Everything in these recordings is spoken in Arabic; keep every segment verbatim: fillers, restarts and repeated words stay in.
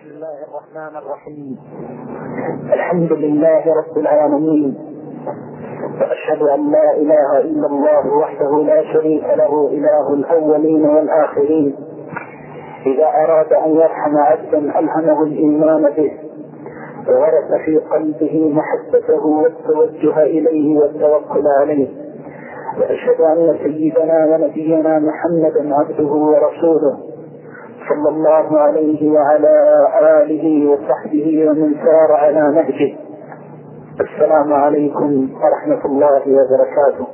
بسم الله الرحمن الرحيم. الحمد لله رب العالمين، وأشهد أن لا إله إلا الله وحده لا شريك له إله الأولين والآخرين. إذا أراد أن يرحم عبدا ألهمه الإيمان به، وورث في قلبه محبته والتوجه إليه والتوكل عليه. وأشهد أن سيدنا ونبينا محمدا عبده ورسوله، صلى الله عليه وعلى آله وصحبه ومن سار على نهجه. السلام عليكم ورحمة الله وبركاته.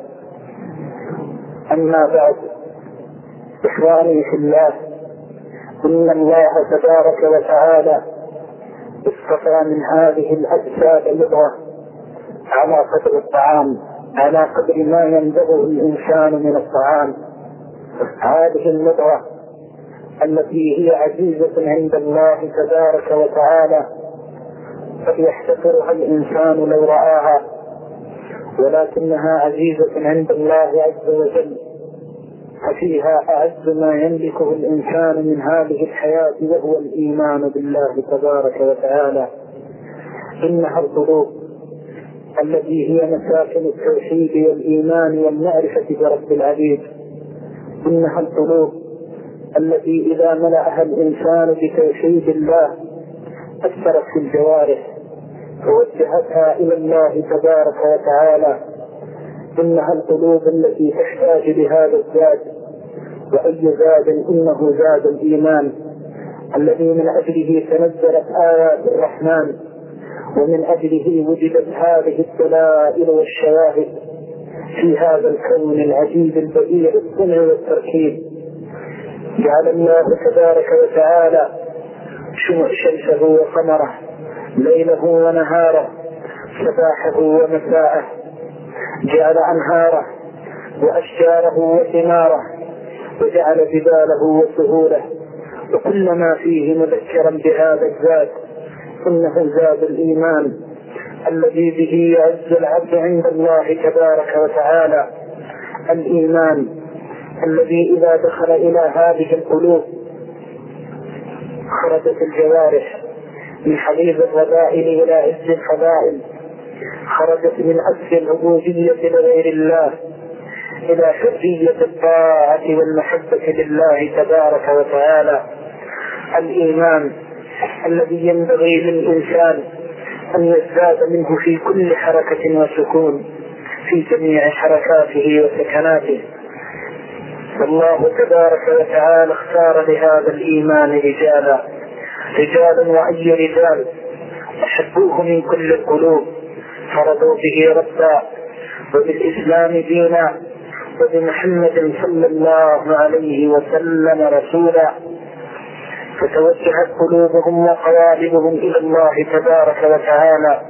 أما بعد، إخواني في الله، إن الله تبارك وتعالى اصطفى من هذه الأجساد لغة على قدر الطعام، على قدر ما ينبغي الإنسان من الطعام. هذه اللغة التي هي عزيزة عند الله تبارك وتعالى قد يحتقرها الإنسان لو رآها، ولكنها عزيزة عند الله عز وجل، ففيها أعز ما يملكه الإنسان من هذه الحياة، وهو الإيمان بالله تبارك وتعالى. إنها القلوب التي هي مساكن التوحيد والإيمان والمعرفة برب العبيد. إنها القلوب التي إذا ملأها الإنسان بتوحيد الله أثرت في الجوارح ووجهتها إلى الله تبارك وتعالى. إنها القلوب التي تحتاج لهذا الزاد، وأي زاد إنه زاد الإيمان الذي من أجله تنزلت آيات الرحمن، ومن أجله وجدت هذه الدلائل والشواهد في هذا الكون العجيب البديع الصنع والتركيب. جعل الله تبارك وتعالى شمسه وقمره، ليله ونهاره، صباحه ومساءه. جعل أنهاره وأشجاره وثماره، وجعل جباله وسهوله، وكل ما فيه مذكرا بهذا الزاد. إنه زاد الإيمان الذي به يعز العبد عند الله تبارك وتعالى. الإيمان الذي إذا دخل إلى هذه القلوب خرجت الجوارح من حديث الرذائل إلى عز الفضائل، خرجت من أسر العبودية لغير الله إلى حرية الطاعة والمحبة لله تبارك وتعالى. الإيمان الذي ينبغي للإنسان أن يزداد منه في كل حركة وسكون، في جميع حركاته وسكناته. الله تبارك وتعالى اختار لهذا الإيمان رجالا رجالا وأي رجال أحبوه من كل القلوب، فرضوا به ربا، وبالإسلام دينا، وبمحمد صلى الله عليه وسلم رسولا. فتوجهت قلوبهم وقوالبهم إلى الله تبارك وتعالى.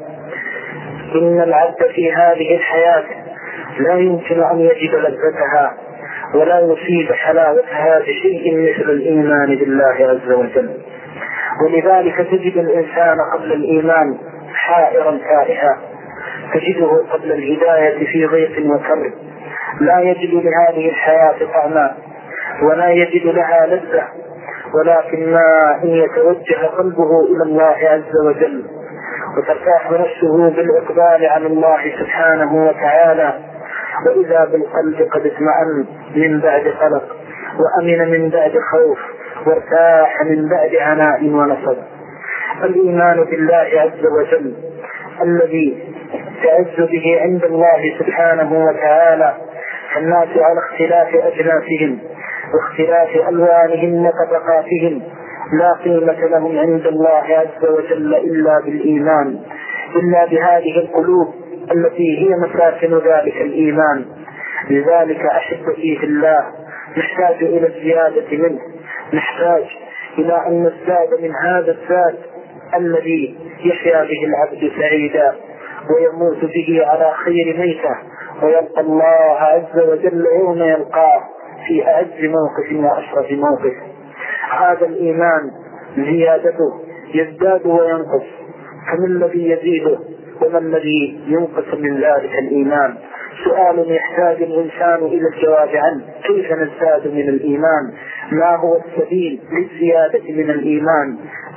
إن العبد في هذه الحياة لا يمكن أن يجد لذتها ولا يصيب حلاوتها بشيء مثل الإيمان بالله عز وجل. ولذلك تجد الإنسان قبل الإيمان حائرا تائها، تجده قبل الهداية في ضيق وكرب، لا يجد لهذه الحياة طعما ولا يجد لها لذة. ولكن ما إن يتوجه قلبه إلى الله عز وجل وترتاح نفسه بالإقبال على الله سبحانه وتعالى، وإذا بالقلب قد اطمأن من بعد قلق، وأمن من بعد خوف، وارتاح من بعد عناء ونصب. الإيمان بالله عز وجل الذي تعز به عند الله سبحانه وتعالى. فالناس على اختلاف أجناسهم واختلاف ألوانهم وطبقاتهم لا قيمة لهم عند الله عز وجل إلا بالإيمان، إلا بهذه القلوب التي هي مساكن ذلك الإيمان. لذلك أحبتي في الله نحتاج إلى الزيادة منه، نحتاج إلى أن نزداد من هذا الزاد الذي يحيا به العبد سعيدا ويموت به على خير ميته، ويلقى الله عز وجل يوم يلقاه في أعز موقف وأشرف موقف. هذا الإيمان زيادته يزداد وينقص، فما الذي يزيده وما الذي ينقص من ذلك الإيمان؟ سؤال يحتاج الإنسان إلى الجواب عنه. كيف نزداد من الإيمان؟ ما هو السبيل للزيادة من الإيمان؟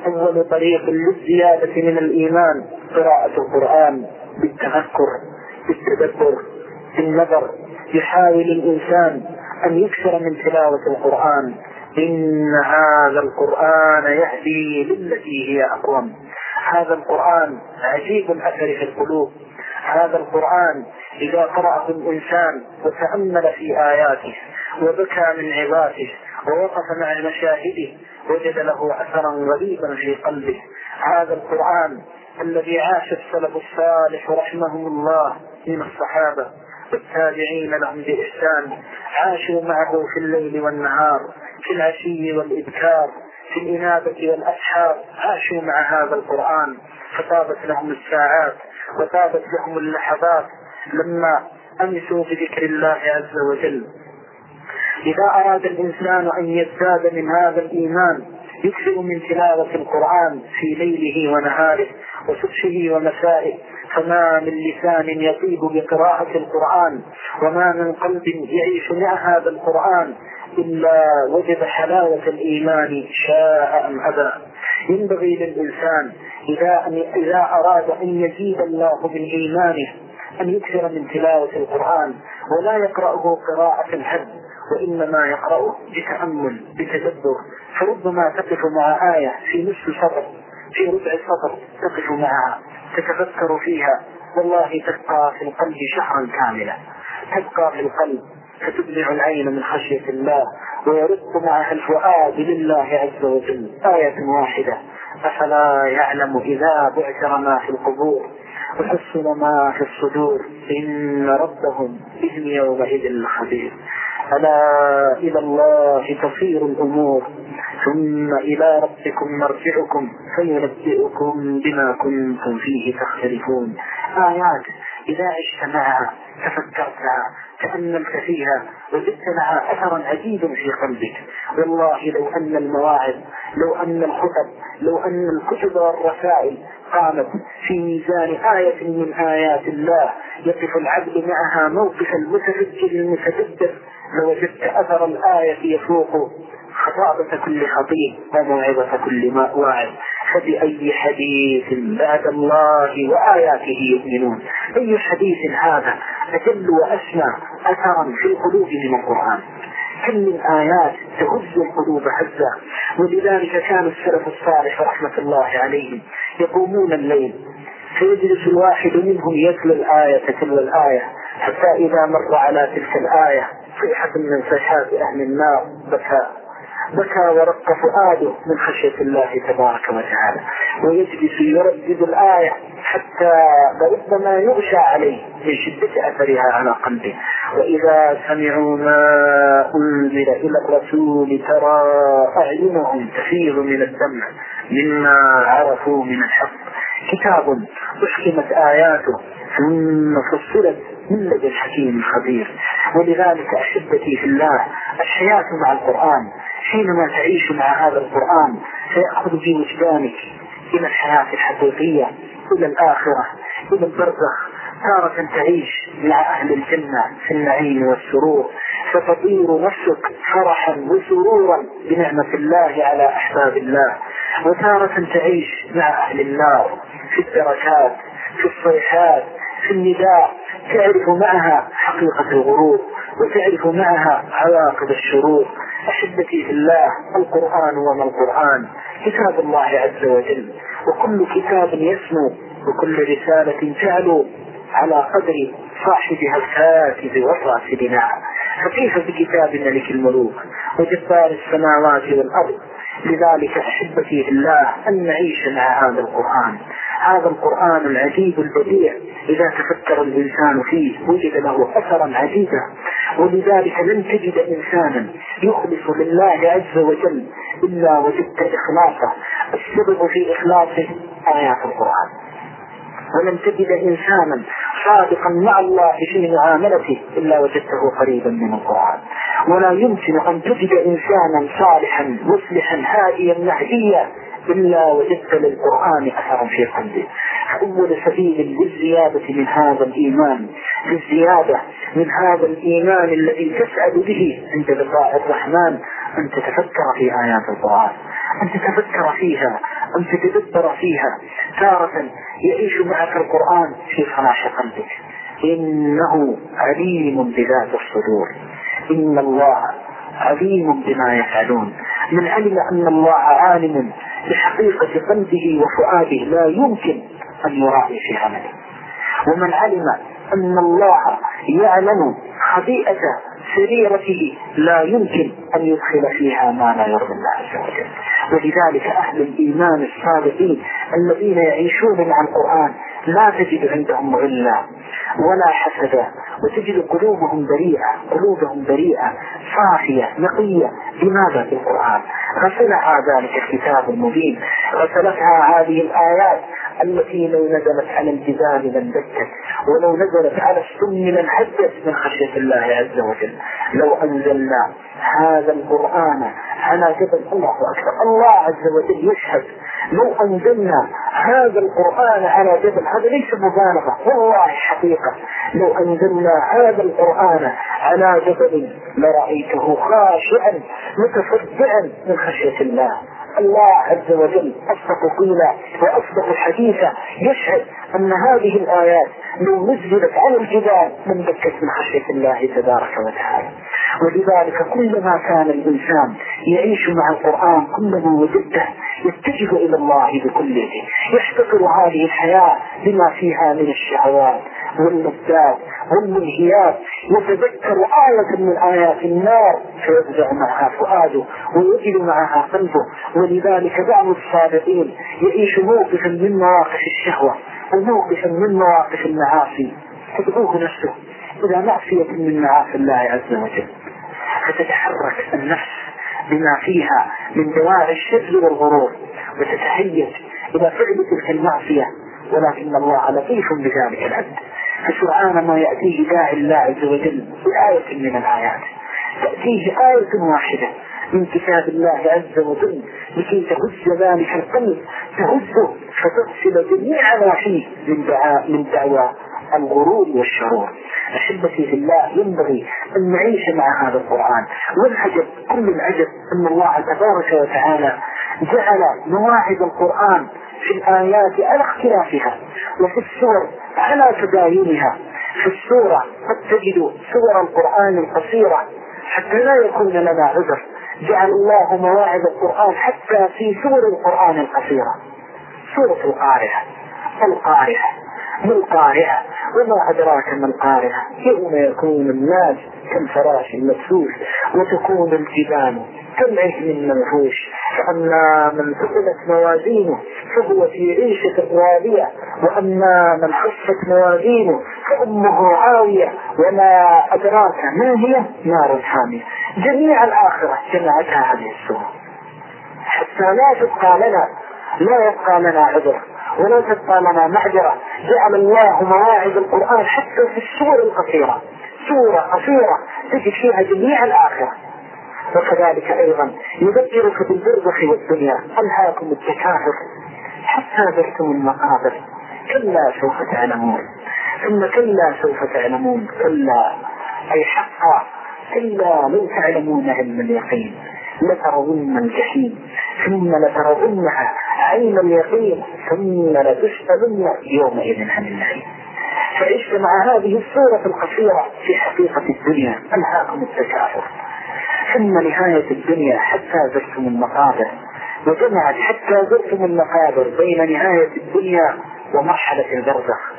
أول طريق للزيادة من الإيمان قراءة القرآن بالتفكر بالتدبر بالنظر. يحاول الإنسان أن يكثر من تلاوة القرآن. إن هذا القرآن يهدي للتي هي أقوم. هذا القرآن عجيب الأثر في القلوب. هذا القرآن إذا قرأه الإنسان وتأمل في آياته وبكى من عظاته ووقف مع مشاهده وجد له أثرا غريبا في قلبه. هذا القرآن الذي عاش السلف الصالح رحمهم الله من الصحابة والتابعين لهم بإحسان، عاشوا معه في الليل والنهار، في العشي والإبكار، في الإنابة والأسحار، عاشوا مع هذا القرآن، فطابت لهم الساعات وطابت لهم اللحظات لما أنسوا بذكر الله عز وجل. إذا أراد الإنسان أن يزداد من هذا الإيمان يكثر من تلاوة القرآن في ليله ونهاره وصبحه ومسائه. فما من لسان يطيب بقراءة القرآن وما من قلب يعيش مع هذا القرآن إلا وجد حلاوة الإيمان شاء أم أبى. ينبغي للإنسان إذا, إذا أراد أن يزيد الله من إيمانه أن يكثر من تلاوة القرآن ولا يقرأه قراءة الحد، وإنما يقرأه بتأمل بتدبر. فربما تقف مع آية في نصف سطر في ربع سطر تقف معها تتفكر فيها، والله تبقى في القلب شهرا كاملا، تبقى في القلب فتدمع العين من خشية الله ويرق معها الفؤاد لله عز وجل. آية واحدة: أفلا يعلم إذا بعثر ما في القبور وحصل ما في الصدور إن ربهم بهم يومئذ لخبير. ألا إلى الله تصير الأمور ثم إلى ربكم مرجعكم فينبئكم بما كنتم فيه تختلفون. آيات إذا عشت معها تفكرتها تأملت فيها وجدت لها أثرا عجيبا في قلبك. والله لو أن المواعظ لو أن الخطب لو أن الكتب والرسائل قامت في ميزان آية من آيات الله يقف العبد معها موقف المتفكر المتدبر لوجدت أثر الآية يفوق خطابة كل خطيب وموعظة كل واعظ. فبأي حديث بعد الله وآياته يؤمنون؟ أي حديث هذا أجل وأسمى أثرا في القلوب من القرآن؟ كم من آيات تهز القلوب هزا. ولذلك كان السلف الصالح رحمة الله عليهم يقومون الليل فيجلس الواحد منهم يتلو الآية تلو الآية حتى إذا مر على تلك الآية صيحة من صيحات أهل النار بكى بكى ورق فؤاده من خشية الله تبارك وتعالى، ويجلس يردد الآية حتى ربما يغشى عليه من شدة أثرها على قلبه. وإذا سمعوا ما أنزل إلى الرسول ترى أعينهم تفيض من الدمع مما عرفوا من الحق. كتاب أحكمت آياته ثم فصلت من لدن حكيم خبير. ولذلك أحبتي في الله الحياة مع القرآن حينما تعيش مع هذا القرآن سيأخذ في وجدانك إلى الحياة الحقيقية، إلى الآخرة، إلى البرزخ. تارة تعيش مع أهل الجنة في النعيم والسرور فتطير نفسك فرحا وسرورا بنعمة الله على أحباب الله، وتارة تعيش مع أهل النار في الدركات في الصيحات في النداء تعرف معها حقيقة الغرور وتعرف معها عواقب الشرور. أحبتي في الله القرآن وما القرآن كتاب الله عز وجل، وكل كتاب يسمو وكل رسالة تعلو على قدر صاحبها الكاتب والراسل معه. فكيف بكتاب ملك الملوك وجبار السماوات والأرض؟ لذلك أحبتي في الله أن نعيش مع هذا القرآن هذا القرآن العجيب البديع. إذا تفكر الإنسان فيه وجد له أثرا عجيبا. ولذلك لن تجد إنسانا يخلص لله عز وجل إلا وجدت إخلاصه. السبب في إخلاصه آيات القرآن. ولن تجد إنسانا صادقا مع الله في معاملته إلا وجدته قريبا من القرآن. ولا يمكن أن تجد إنسانا صالحا مصلحا هاديا مهديا إلا وجدت للقرآن أثرا في قلبه. أول سبيل للزيادة من هذا الإيمان للزيادة من هذا الإيمان الذي تسعد به عند لقاء الرحمن أن تتفكر في آيات القرآن، أن تتفكر فيها، أن تتدبر فيها، تارة يعيش معك القرآن في خلاش قلبك. إنه عليم بذات الصدور، إن الله عليم بما يفعلون. من علم أن الله عالم بحقيقة قلبه وفؤاده لا يمكن أن يراعي في عمله. ومن علم أن الله يعلم خبيئة سريرته لا يمكن أن يدخل فيها ما لا يرضي الله عز وجل. ولذلك أهل الإيمان الصادقين الذين يعيشون مع القرآن لا تجد عندهم غلا ولا حسدا، وتجد قلوبهم بريئة، قلوبهم بريئة صافية نقية. لماذا؟ بالقرآن. غسلها ذلك الكتاب المبين، غسلتها هذه الآيات التي لو نزلت على الجبال لانبتت، ولو نزلت على السم لانحدت من خشية الله عز وجل. لو أنزلنا هذا القرآن على جبل، الله أكبر، الله عز وجل يشهد، لو أنزلنا هذا القرآن على جبل، هذا ليس مبالغة والله حقيقة، لو أنزلنا هذا القرآن على جبل لرأيته خاشعا متصدعا من خشية الله. الله عز وجل أصدق قيلا وأصدق حديثا يشهد أن هذه الآيات لو نزلت على الجبال من بكت من خشية الله تبارك وتعالى. ولذلك كلما كان الإنسان يعيش مع القرآن كلما وجدته يتجه إلى الله بكله، يحتقر هذه الحياة بما فيها من الشهوات واللذات والملهيات، يتذكر آية من آيات النار فيفزع معها فؤاده ويجد معها قلبه. ولذلك بعض الصادقين يعيش موقفا من مواقف الشهوة وموقفا من مواقف المعاصي، تدعوه نفسه إلى معصية من معاصي الله عز وجل، فتتحرك النفس بما فيها من دواعي الشر والغرور وتتهيج إلى فعل تلك المعصية. ولكن الله لطيف بذلك العبد، فسرعان ما يأتيه داعي الله عز وجل بآية من الآيات، تأتيه آية واحدة من كتاب الله عز وجل لكي تهز ذلك القلب، تهزه فتغسل جميع ما فيه من دعاء من دعوى الغرور والشرور. أحبتي في الله، ينبغي أن نعيش مع هذا القرآن. والعجب كل العجب أن الله تبارك وتعالى جعل مواعظ القرآن في الآيات على اختلافها وفي السور على تباينها. في السورة قد تجد سور القرآن القصيرة حتى لا يكون لنا عذر، جعل الله مواعظ القرآن حتى في سور القرآن القصيرة. سورة القارعة، القارعة ما القارعة وما أدراك ما القارعة، يوم يكون الناس كالفراش المبثوث وتكون الجبال كالعهن المنفوش، فأما من ثقلت موازينه فهو في عيشة راضية، وأما من خفت موازينه فأمه عاوية، وما أدراك ما هي نار حامية. جميع الآخرة جمعتها هذه السورة حتى لا تبقى لنا لا يبقى لنا عذر ولا تبقى لنا معذرة. جعل الله مواعظ القرآن حتى في السور القصيرة، سورة قصيرة تجد فيها جميع الآخرة. وكذلك أيضا يذكرك بالبرزخ والدنيا، ألهاكم التكاثر حتى زرتم المقابر، كلا سوف تعلمون ثم كلا سوف تعلمون، كلا أي حقا، كلا لو تعلمون علم اليقين لترون الجحيم ثم لترونها عين اليقين ثم لتسألن يومئذ عن النعيم. فعشت مع هذه السورة القصيرة في حقيقة الدنيا، ألهاكم التكاثر ثم نهاية الدنيا حتى زرتم المقابر، وجمعت حتى زرتم المقابر بين نهاية الدنيا ومرحلة البرزخ.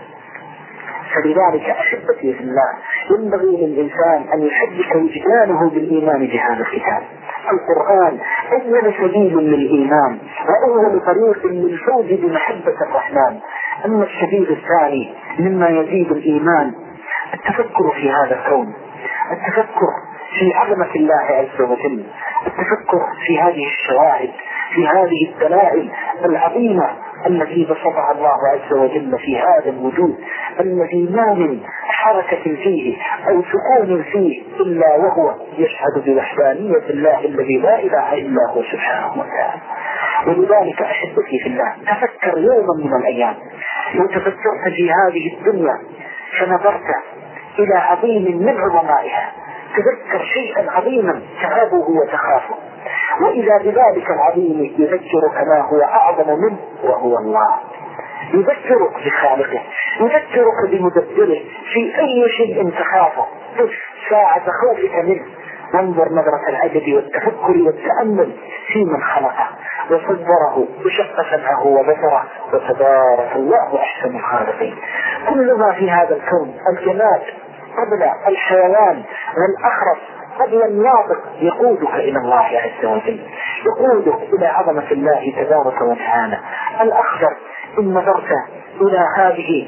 فلذلك أحبتي في الله، ينبغي للإنسان أن يحدث وجدانه بالإيمان بهذا الكتاب. القرآن أول سبيل للإيمان وأول طريق للفوز بمحبة الرحمن. أما السبيل الثاني مما يزيد الإيمان التفكر في هذا الكون، التفكر في عظمة الله عز وجل، التفكر في هذه الشواهد، في هذه الدلائل العظيمة التي بسطها الله عز وجل في هذا الوجود الذي ما من حركة فيه أو سكون فيه إلا وهو يشهد بوحدانية الله الذي لا إله إلا هو سبحانه وتعالى. ولذلك أحبتي في الله، تفكر يوما من الأيام، لو تفكرت في هذه الدنيا فنظرت إلى عظيم من عظمائها، تذكر شيئا عظيما تهابه وتخافه، وإذا بذلك العظيم يذكرك ما هو أعظم منه وهو الله. يذكرك بخالقه، يذكرك بمدبره في أي شيء تخافه، قف ساعة خوفك منه وانظر نظرة العجب والتفكر والتأمل في من خلقه وصدره وشق سمعه وبصره، وتبارك الله أحسن الخالقين. كل ما في هذا الكون، الجماد قبل الحيوان والأخرس قبل الناطق، يقودك إلى الله عز وجل، يقودك إلى عظمة الله تبارك وتعالى. الأخضر إن نظرت إلى هذه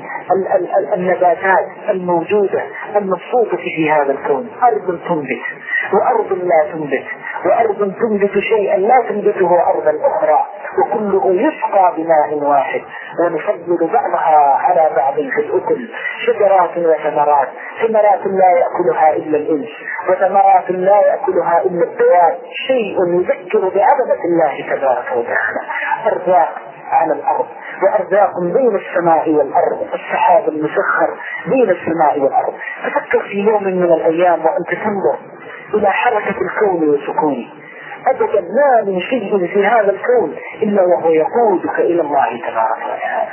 النباتات الموجودة المبسوطة في هذا الكون، أرض تنبت وأرض لا تنبت، وأرض تنبت شيئا لا تنبته أرضا أخرى، وكله يسقى بماء واحد، ونفضل بعضها على بعض في الأكل، شجرات وثمرات، ثمرات لا يأكلها إلا الإنس، وثمرات لا يأكلها إلا الدواب، شيء يذكر بعظمة الله تبارك وتعالى. أرزاق على الأرض، وأرزاق بين السماء والأرض، السحاب المسخر بين السماء والأرض. تفكر في يوم من الأيام وأنت تنظر إلى حركة الكون وسكونه، أبدا ما من شيء في هذا الكون إلا وهو يقودك إلى الله تبارك وتعالى.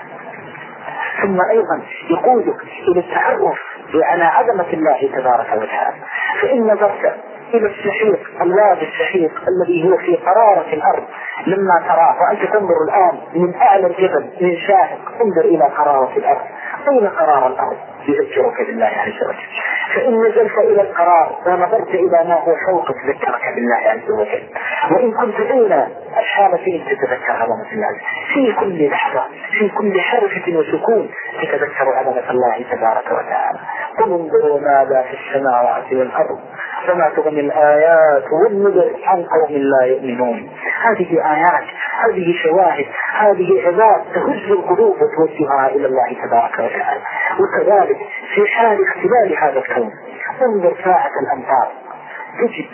ثم أيضا يقودك إلى التعرف على عظمة الله تبارك وتعالى. فإن نظرت إلى السحيق، الوادي السحيق الذي هو في قرارة الأرض لما تراه، وأنت تنظر الآن من أعلى الجبل من شاهق، انظر إلى قرارة الأرض. أين قرار الأرض؟ يذكرك بالله عز وجل. فإن نزلت إلى القرار ونظرت إلى ما هو فوقك ذكرك بالله عز وجل. وإن كنت بين الحالتين تتذكر عظمة الله، في كل لحظة في كل حركة وسكون تتذكر عظمة الله تبارك وتعالى. قل انظروا ماذا في السماوات والأرض فما تغني الآيات والنذر عن قوم لا يؤمنون. هذه آيات، هذه شواهد، هذه عظات تهز القلوب وتوجهها إلى الله تبارك وتعالى. وكذلك في حال اختلال هذا الكون، انظر ساعة الأمطار، تجد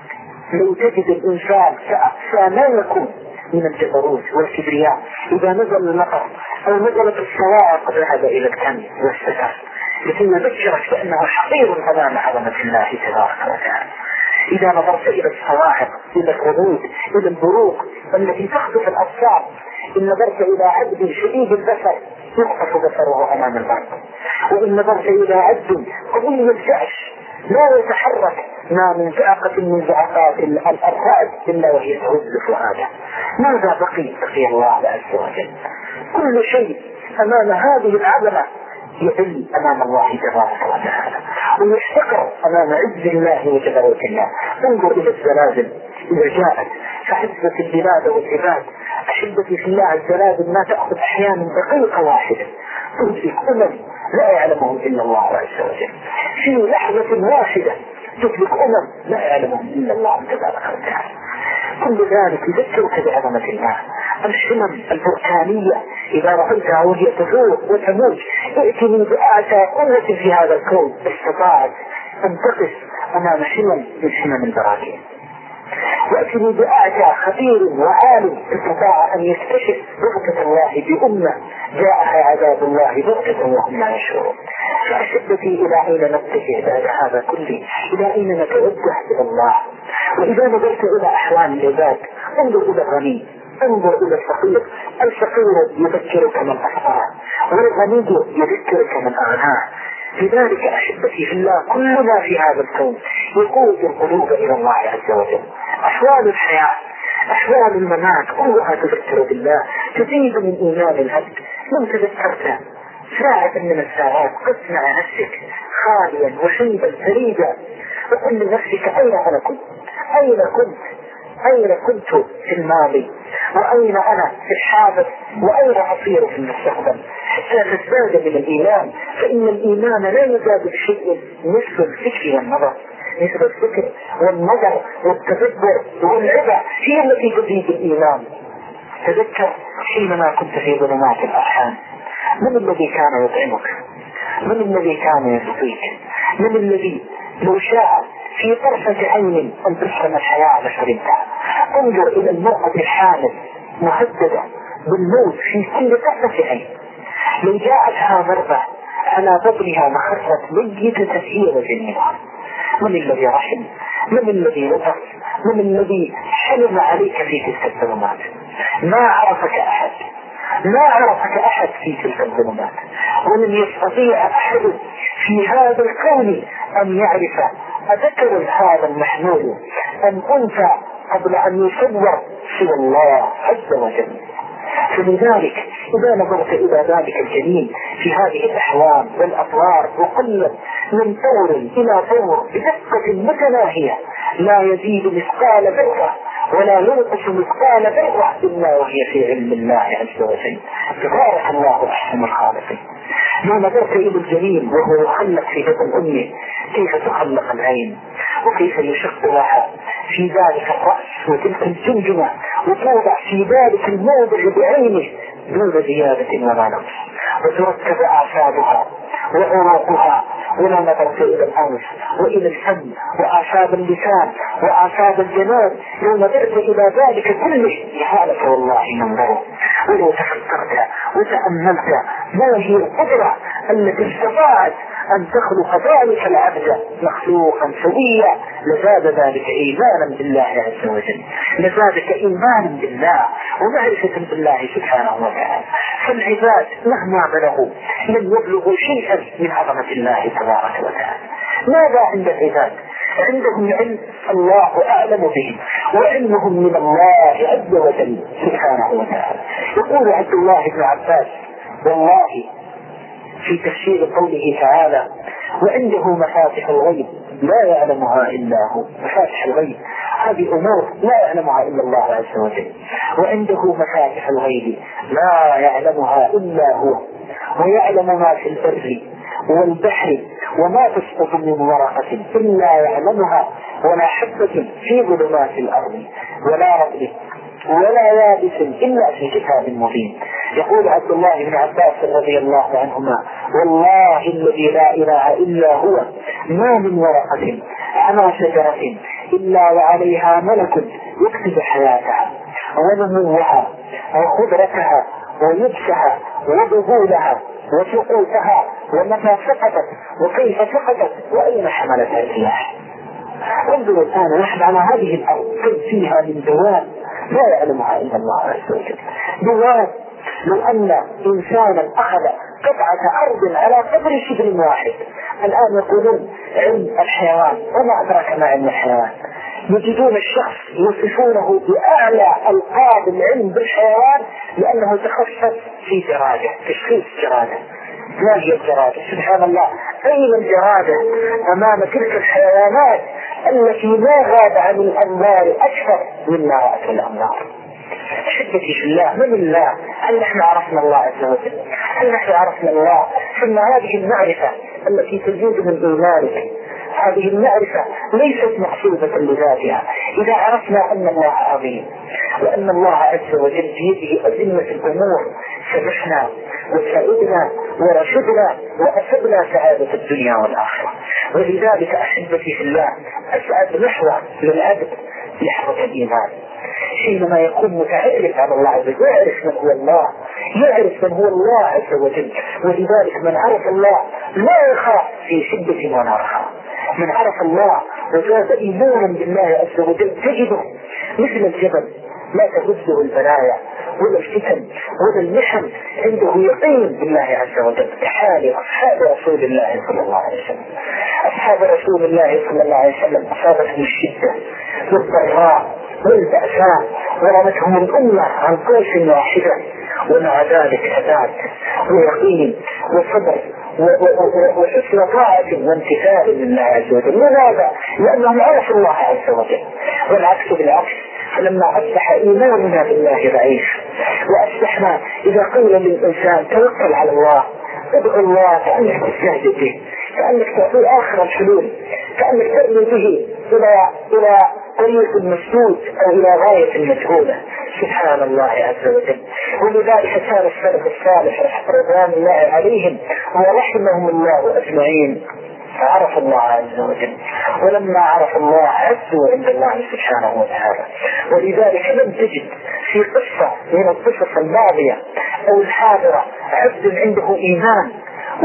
لو تجد الإنسان كأقسى ما يكون من الجبروت والكبرياء، إذا نزل المطر أو نزلت الصواعق ذهب إلى الكم والستر، لكن ذكرك بأنه حقير أمام عظمة الله تبارك وتعالى. إذا نظرت إلى الصواعق، إلى الردود، إلى البروق التي تخطف الأبصار، إن نظرت إلى عبد شديد البصر يخطف بصره أمام الأرض، وإن نظرت إلى عبد قوي الجأش لا يتحرك ما من زعقة من زعقات الرعد إلا وهي تهز فؤاده. ماذا بقي؟ بقي الله عز وجل. كل شيء أمام هذه العظمة يعل أمام الله تبارك وتعالى، ويفتقر أمام عز الله وجبروت الله. انظر إلى الزلازل إذا جاءت فحزت البلاد والعباد. أحبتي في الله، الزلازل ما تأخذ أحيانا دقيقة واحدة، تمسك أمم لا يعلمهم إلا الله عز وجل، في لحظة واحدة تطلق أمم لا يعلمهم إلا الله تبارك وتعالى. كل ذلك يذكرك بعظمة الله. الشمم البركانية إذا رأيتها وهي تفور وتموج، ائتني بأعتى قوة في هذا الكون استطاعت أن تقف أمام شمم من شمم البراكين، وأتني بأعتى خبير وعالم استطاع أن يكتشف بغتة الله بأمة جاءها عذاب الله بغتة وهم لا يشعرون. فأشدتي إلى أين نتجه بعد هذا كله؟ إلى أين نتوجه إلى الله؟ وإذا نظرت إلى أحوال العباد، انظر إلى الغني، انظر إلى الفقير. الفقير يذكرك من أفقره، والغني يذكرك من أغناه. لذلك أحبتي في الله، كل ما في هذا الكون يقود القلوب إلى الله عز وجل. أحوال الحياة، أحوال الممات، كلها تذكر بالله، تزيد من إيمان العبد. لو تذكرت ساعة من الساعات قف مع نفسك خاليا وحيدا فريدا، وقل لنفسك أين أنا كنت؟ أين كنت؟ أين كنت في الماضي؟ وأين أنا في الحاضر؟ وأين أصير في المستقبل؟ حتى تزداد من الإيمان، فإن الإيمان لا يزداد بشيء مثل الفكر والنظر. مثل الفكر والنظر والتدبر والعبء هي التي تزيد الإيمان. تذكر حينما كنت في ظلمات الأرحام، من الذي كان يطعمك؟ من الذي كان يسقيك؟ من الذي لو شاء في طرفة عين أن تحرم الحياة لشربتها؟ انظر إلى المرأة الحامل مهددة بالموت في كل طرفة عين، لو جاءتها ضربة على بطنها مخرت ميتة هي وجنينها، من الذي رحم؟ من الذي لطف؟ من الذي حلم عليك في تلك الظلمات، ما عرفك أحد، ما عرفك أحد في تلك الظلمات، ولم يستطيع أحد في هذا الكون أن يعرف أذكر هذا المحمول أم أنت قبل أن يصور سوى الله عز وجل. فلذلك إذا نظرت إلى ذلك الجليل في هذه الأحوال والأطوار وقلت من طور إلى طور بدقة متناهية لا يزيد مثقال ذرة ولا ينقص مثقال ذرة إلا وهي في علم الله عز وجل. تبارك الله أحسن الخالقين. ما نظرت إلى الجليل وهو يخلق في بطن أمه كيف تخلق العين وكيف يشق لها في ذلك الرأس وتلك الجمجمة وتوضع في ذلك الموضع بعينه دون زيادة ولا نقص، وتركب أعصابها وعروقها. ولا نظرت إلى الأنف وإلى الفم وأعصاب اللسان وأعصاب الجناب، لو نظرت إلى ذلك كله لحالك والله منظر. ولو تفكرت وتأملت ما هي القدرة التي استطاعت أن تخلق ذلك العبد مخلوقا سويا لزاد ذلك إيمانا بالله عز وجل، لزادك إيمانا بالله ومعرفة بالله سبحانه وتعالى. فالعباد مهما بلغوا لن يبلغوا شيئا من عظمة الله تبارك وتعالى. ماذا عند العباد؟ عندهم علم الله أعلم بهم وعلمهم من الله عز وجل سبحانه وتعالى. يقول عبد الله بن عباس والله في تفسير قوله تعالى وعنده مفاتح الغيب لا يعلمها إلا هو. مفاتح الغيب هذه أمور لا يعلمها إلا الله عز وجل، وعنده مفاتح الغيب لا يعلمها إلا هو، ويعلم ما في البر والبحر وما تسقط من ورقة إلا يعلمها ولا حبة في ظلمات الأرض ولا رطب ولا يابس إلا في كتاب مبين. يقول عبد الله بن عباس رضي الله عنهما والله الذي لا إله إلا هو ما من ورقة على شجرة إلا وعليها ملك يكتب حياتها ونموها وخضرتها ويبسها وبذولها وسقوطها ومتى سقطت وكيف سقطت وأين حملتها الرياح. انظروا الآن نحن على هذه الأرض كم فيها من دواب لا يعلمها إلا الله عز وجل. دواب لو أن إنسانا أخذ قطعة أرض على قدر شبر واحد، الآن يقولون علم الحيوان وما أدرك ما علم الحيوان، يجدون الشخص يوصفونه بأعلى ألقاب العلم بالحيوان لأنه تخصص في جرادة، تشخيص جرادة. ما هي الجرادة؟ سبحان الله، أين الجرادة أمام تلك الحيوانات التي ما غاب عن الأنظار أكثر مما رأت الأنظار. حبتي في الله، من الله؟ هل نحن عرفنا الله عز وجل؟ هل نحن عرفنا الله؟ ثم هذه المعرفة التي تزيد من إيمانك، هذه المعرفة ليست مقصودة لذاتها. إذا عرفنا أن الله عظيم وأن الله عز وجل بيده أزمة الأمور سبحنا وسعدنا ورشدنا وأسبنا سعادة الدنيا والآخرة. ولذلك أحبتي في الله أسعد لحظة للعبد لحظة الإيمان، حينما يكون متعرف على الله عز وجل، يعرف من هو الله، يعرف من هو الله عز وجل. ولذلك من عرف الله لا يخاف في شدة ولا رخاء. من عرف الله وزاد إيمانا بالله عز وجل تجده مثل الجبل لا تهزه البلايا ولا الفتن ولا المحن، عنده يقين بالله عز وجل كحال أصحاب رسول الله صلى الله عليه وسلم. أصحاب رسول الله صلى الله عليه وسلم أصابتهم الشدة والضراء والبأساء ورمتهم الأمة عن قوس واحدة، ومع ذلك ثبات ويقين وصبر وحسن طاعة وامتثال لله عز وجل. لماذا؟ لأنهم عرفوا الله عز وجل. والعكس بالعكس، فلما أصبح إيماننا بالله ضعيف وأصبحنا إذا قيل للإنسان توكل على الله ادعو الله كأنك تستهزئ به، كأنك تعطيه آخر الحلول، كأنك ترمي به إلى إلى طريق مسدود أو إلى غاية مجهولة. سبحان الله عز وجل. ولذلك كان السلف الصالح رضوان الله عليهم ورحمهم الله أجمعين فعرف الله عز وجل، ولما عرف الله عزوا عند الله سبحانه وتعالى. ولذلك لم تجد في قصة من القصص الماضية أو الحاضرة عبد عنده إيمان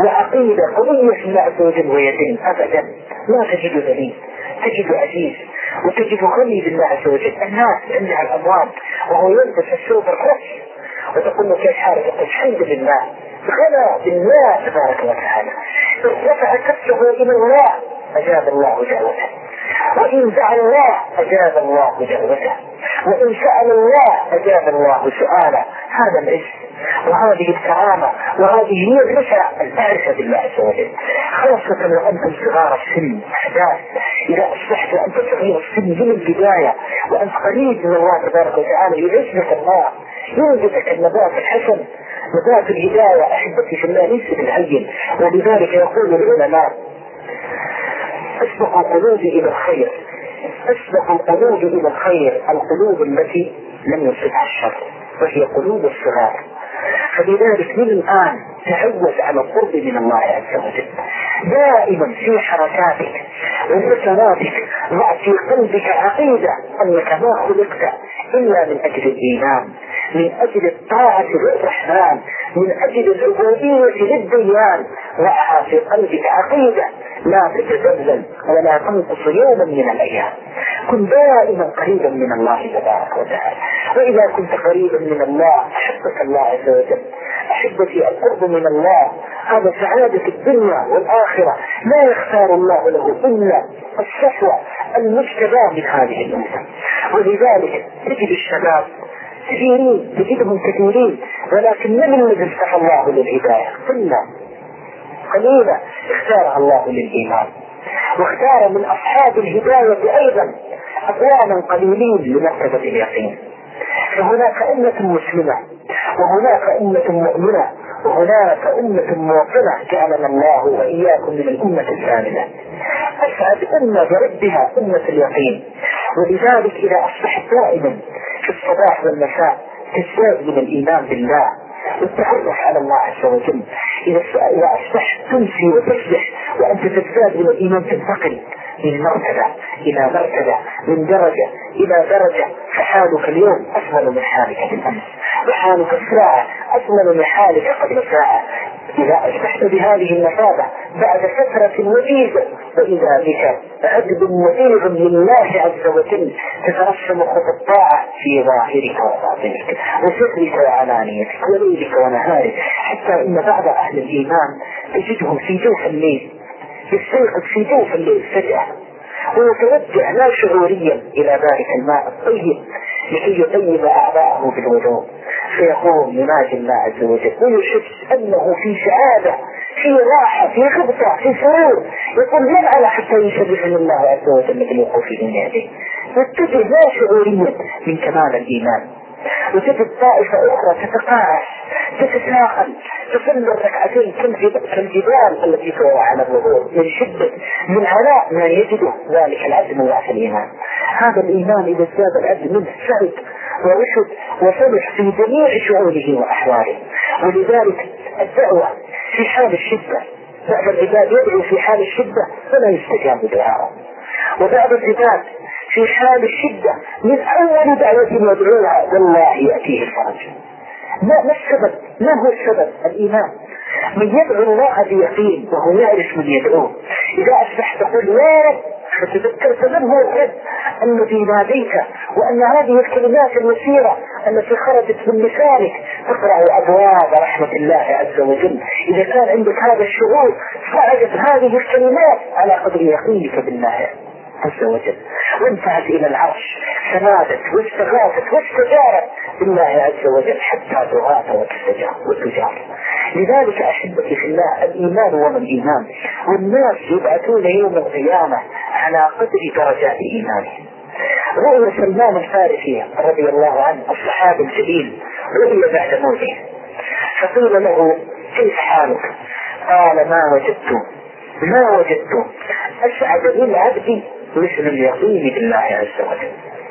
وعقيدة قوية في الله عز وجل ويدين أبدا، لا تجد ذليل، تجد عزيز. وتجد غني بالله عز وجل. الناس عندها الأموال وهو يلبس الثوب الرش وتقول له كيف حالك؟ الحمد لله، غنى بالله تبارك وتعالى. رفع كفه إلى الله أجاب الله دعوته، وإن دعا الله أجاب الله دعوته، وإن سأل الله أجاب الله سؤاله. هذا العز وهذه الكرامة وهذه هي الرفعة المعرفة بالله عز وجل، خاصة وأنتم صغار السن أحداث. إذا أصبحت وأنت صغير السن من البداية وأنت قريب من الله تبارك وتعالى يعزك الله، يوجدك النبات الحسن، نبات الهداية. أحبتي في الله ليس بالهين، ولذلك يقول العلماء أسبق القلوب إلى الخير، أسبق القلوب إلى الخير القلوب التي لم يصبها الشر، وهي قلوب الصغار. فلذلك من الآن تعود على القرب من الله عز وجل، دائما في حركاتك وسكناتك ضع في قلبك عقيدة أنك ما خلقت إلا من أجل الإيمان، من أجل الطاعة للرحمن، من أجل العبودية للديان. ضعها في قلبك عقيدة لا تتزلزل ولا تنقص يوما من الأيام. كن دائما قريبا من الله تبارك وتعالى، وإذا كنت قريبا من الله أحبك الله عز وجل. أحبتي القرب من الله هذا سعادة الدنيا والآخرة، لا يختار الله له إلا الصفوة المجتبى من هذه الأمة. ولذلك تجد الشباب كثيرين، تجدهم كثيرين، ولكن من الذي افتح الله للهداية؟ قلة قليلة اختارها الله للإيمان، واختار من أصحاب الهداية أيضا أقواما قليلين لمرتبة اليقين. فهناك أمة مسلمة وهناك أمة مؤمنة وهناك أمة موقنة جعلنا الله وإياكم من الأمة الثالثة. أسعد أمة بربها أمة اليقين. ولذلك إذا أصبحت دائما في الصباح والمساء تزداد من الإيمان بالله والتعرف على الله عز وجل، إذا أصبحت تمشي وتصبح وأنت تزداد من الإيمان، تنتقل من مرتبة إلى مرتبة، من درجة إلى درجة، فحالك اليوم أفضل من حالك بالأمس، وحالك الساعة أفضل من حالك قبل ساعة. إذا أصبحت بهذه المثابة بعد فترة وجيزة، وإذا بك عقد وثيق لله عز وجل تترسم خط الطاعة في ظاهرك وباطنك وسرك وعلانيتك وليلك ونهارك، حتى إن بعض أهل الإيمان تجدهم في جوف الليل يستيقظ في جوف الليل فجأة ويتوجه لا شعوريا إلى ذلك الماء الطيب لكي يطيب أعضاءه بالوضوء، فيقوم يناجي الله عز وجل ويحس أنه في سعادة، في راحة، في خبطة، في سرور. يقول من على حتى يشرفني الله عز وجل بالوقوف في دنياته. يتجه لا شعوريا من كمال الإيمان. وتجد طائفة أخرى تتقاعس تتساقل تصلي الركعتين كالجبال التي تروى على الظهور من شدة من علاء ما يجده ذلك العبد من ضعف الإيمان. هذا الإيمان إذا ازداد العبد منه سعد ورشد وفرح في جميع شؤونه وأحواله. ولذلك الدعوة في حال الشدة، بعض العباد يدعو في حال الشدة فلا يستجاب دعاءه، وبعض العباد في حال الشدة من أول دعوة يدعوها والله يأتيه الفرج. ما, ما السبب؟ ما هو السبب؟ الإيمان. من يدعو الله بيقين وهو يعرف من يدعوه. إذا أصبحت تقول يا رب فتذكرت من هو الرب الذي ناديك، وأن هذه الكلمات المسيرة التي خرجت من لسانك تقرأ أبواب رحمة الله عز وجل. إذا كان عندك هذا الشعور صعدت هذه الكلمات على قدر يقينك بالله عز وجل وانتهت إلى العرش، فنادت واستغاثت واستجارت بالله عز وجل حتى تغاث وتجار. لذلك أحبتي في الله الإيمان وما الإيمان، والناس يبعثون يوم القيامة على قدر درجات إيمانهم. رؤيا سلمان الفارسي رضي الله عنه الصحابي الجليل رؤيا بعد موته، فقيل له كيف حالك؟ قال ما وجدت ما وجدت أسعد للعبد مثل اليقين بالله عز وجل.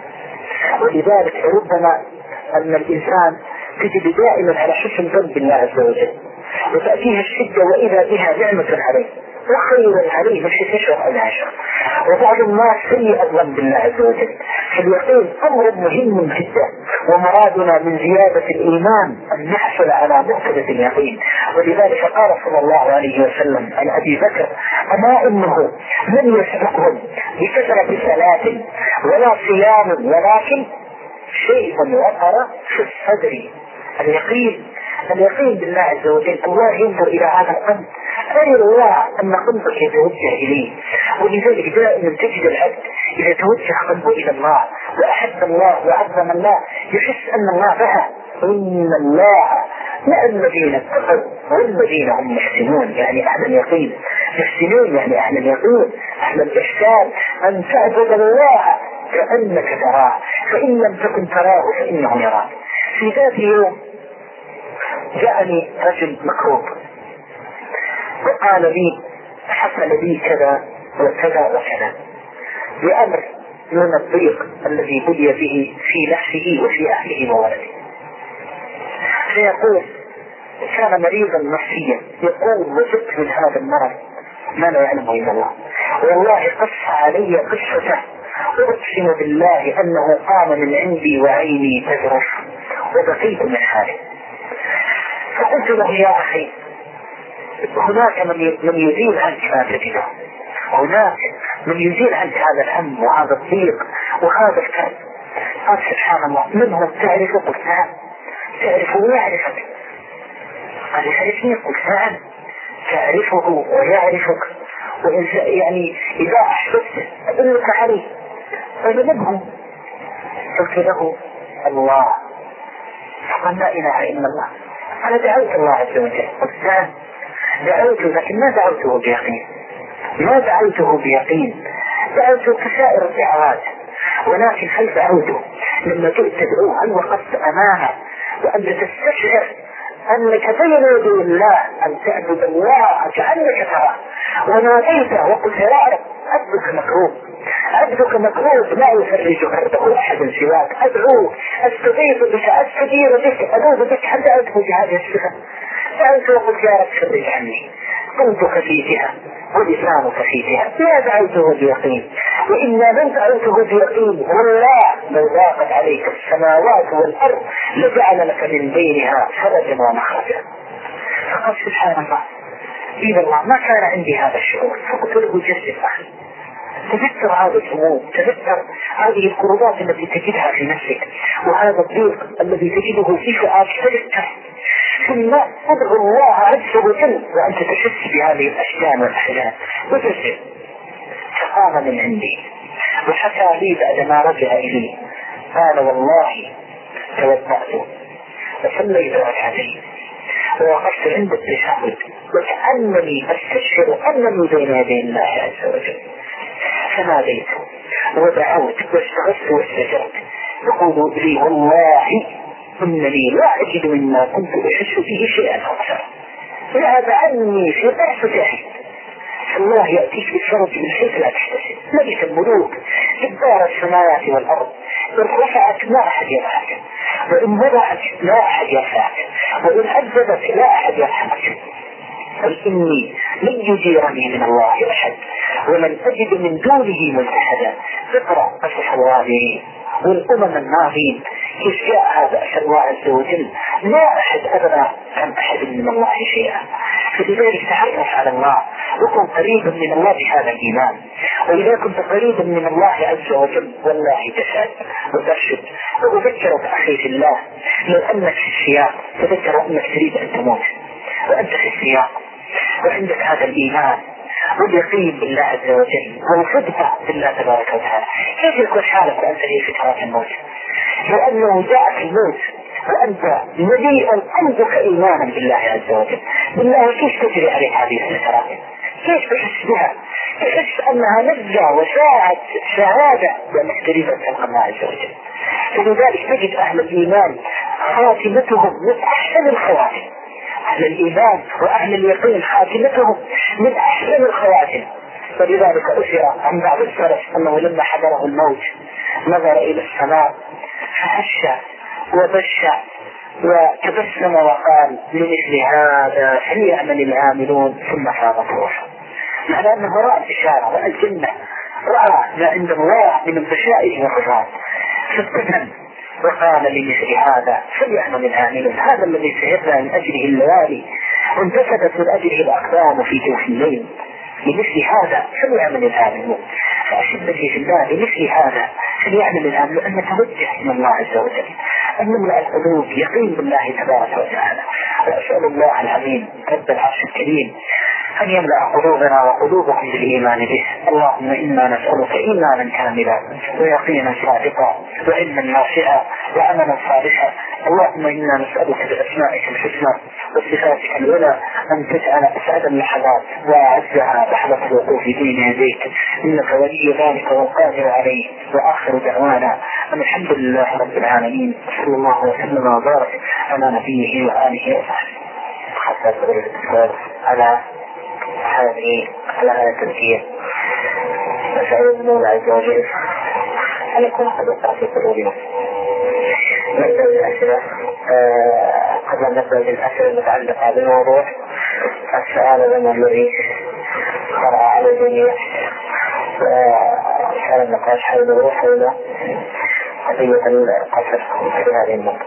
ولذلك ربما أن الإنسان تجد دائما على حسن ظن بالله عز وجل، وتأتيها الشدة وإذا بها نعمة عليه وخير عليه مش تشعر العشر، وبعض الناس سيء الظن بالله عز وجل. فاليقين أمر مهم جدا، ومرادنا من زيادة الإيمان أن نحصل على مرتبة اليقين. ولذلك قال صلى الله عليه وسلم عن أبي بكر: أما إنه لم يسبقهم بكثرة صلاة ولا صيام ولكن شيء وقر في الصدر. اليقين اليقين بالله عز وجل. الله ينظر إلى هذا القلب، غير الله أن قلبك يتوجه إليه. ولذلك دائما تجد العبد إذا توجه قلبه إلى الله وأحب الله وعظم الله يحس أن الله بها. إن الله مع الذين اتقوا والذين هم محسنون، يعني أهل اليقين. محسنون يعني أهل اليقين، أهل الإحسان، أن تعبد الله كأنك تراه، فإن لم تكن تراه فإنه يراك. في ذات يوم جاءني رجل مكروب وقال لي: حصل لي كذا وكذا وكذا، بأمر من الضيق الذي بلي به في نفسه وفي أهله وولده. فيقول: كان مريضا نفسيا، يقول: وجدت من هذا المرض ما لا يعلمه إلا الله، والله قص علي قصته، وأقسم بالله أنه قام من عندي وعيني تذرف وبقيت من حاله. فقلت له: يا أخي، هناك من يزيل عنك ما تجده، هناك من يزيل عنك هذا الهم وهذا الضيق وهذا الكرب. قال: سبحان الله، من هو تعرفه؟ قلت: نعم. تعرفه ويعرفك؟ قال: يعرفني؟ قلت: نعم. تعرفه ويعرفك، وإن يعني إذا أحببت أدلك عليه. قال: من هو؟ قلت له: الله. فقال: لا إله إلا الله. أنا دعوت الله عز وجل. قلت: نعم دعوته، لكن ما دعوته بيقين، ما دعوته بيقين، دعوته كسائر الدعوات. ولكن هل دعوته لما جئت تدعوه هل وقفت أمامه وأنت تستشعر أنك بين يدي الله، أن تعبد الله كأنك تراه، وناديته وقلت: يا رب عبدك مكروب، عبدك مكروب لا يفرج كربه أحد سواك، أدعوه، أستغيث بك، أستجير بك، ألوذ بك، حتى أدعو بهذه الصفة. فأنت وقلت: يا رب فرج عني. قلبك في جهة ولسانك في جهة. لا دعوته بيقين، وإنا من دعوته بيقين والله لو ضاقت عليك السماوات والأرض لجعل لك من بينها فرجا ومخرجا. فقال: سبحان الله، إذا الله ما كان عندي هذا الشعور. فقلت له: جسد أخي، تذكر هذا الهموم، تذكر هذه الكروبات التي تجدها في نفسك وهذا الضيق الذي تجده في فئات، تذكر، ثم ادعو الله عز وجل وأنت تحس بهذه الأشجان والأحلام وتسر. فقام من عندي وحكى لي بعدما رجع إليه، قال: والله توضأت وصليت ركعتين ووقفت عند التشهد وكأنني أستشعر أنني بين يدي الله عز وجل، فناديت ودعوت واستغفت واستجرت. يقول لي: والله إنني لا أجد مما كنت أحس به شيئا أكثر، ذهب عني في طرف عين. الله يأتيك بالفرج من حيث لا تحتسب. ملك الملوك جبار السماوات والأرض، إن رفعت لا أحد يرفعك، وإن وضعت لا أحد يرفعك، وإن عذبت لا أحد يرحمك. قل: إني لن يجيرني من الله أحد ولن أجد من دونه ملتحدا. اقرأ قصص الغابرين والأمم الماضين كيف جاء هذا أسأل الله عز وجل لا أحد أبدا عن أحد من الله شيئا. فلذلك تعرف على الله وكن قريبا من الله بهذا الإيمان. وإذا كنت قريبا من الله عز وجل والله تسعد وترشد. وأذكرك أخي في الله، لو أنك في السياق تذكر أنك تريد أن تموت وأنت في السياق وعندك هذا الإيمان واليقين بالله عز وجل والصدق بالله تبارك وتعالى، كيف يكون حالك وأنت في فترات الموت؟ لو أنه جاءك الموت وأنت مليء قلبك إيمانا بالله عز وجل، بالله كيف تجري عليك هذه الفترات؟ كيف تحس بها؟ تحس أنها لذة وساعة سعادة لأنك تريد أن تلقى الله عز وجل. فلذلك تجد أهل الإيمان خاتمتهم من أحسن الخواتم. أهل الإيمان وأهل اليقين خاتمتهم من أحسن الخواتم. فلذلك أثر عن بعض السلف أنه لما حضره الموت نظر إلى السماء فهش وبش وتبسم وقال: لمثل هذا فليعمل العاملون. ثم فاضت روحه. معنى أنه رأى الإشارة، رأى الجنة، رأى ما عند الله من البشائر والخيرات، فابتسم وقال: لمثل هذا فليعمل العاملون. هذا الذي سيرنا من أجله الليالي، وانتسبت من أجله الأقدام في جوف الليل. لمثل هذا فليعمل الآمنون. فأحبتي في الله لمثل هذا فليعمل الآمنون أن نتوجه إلى الله عز وجل، أن نملأ القلوب يقين بالله تبارك وتعالى. وأسأل الله العظيم رب العرش الكريم أن يملأ قلوبنا وقلوبكم بالإيمان به. اللهم إنا نسألك إيمانا كاملا ويقينا صادقا وعلما نافعا وعملا صالحا. اللهم إنا نسألك بأسمائك الحسنى وصفاتك العلى أن تجعل أسعد اللحظات وأعزها لحظة الوقوف بين يديك، إنك ولي ذلك والقادر عليه. وآخر دعوانا أن الحمد لله رب العالمين، صلى الله وسلم وبارك على نبيه وآله وصحبه. حتى تقول الاتصال على هذه الآية التركية. نسأل الله عز وجل أن يكون قد وقع في قلوبنا. نبدأ بالأسئلة. قبل أن نبدأ بالأسئلة المتعلقة بالموضوع، السؤال لنا الذي قرأ على الجميع وكان النقاش حوله حول قضية القصر في هذه النقطة.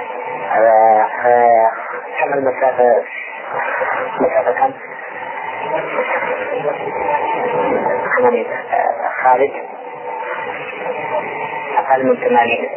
كم المسافة؟ مسافة كم؟ خالد أقل من ثمانين.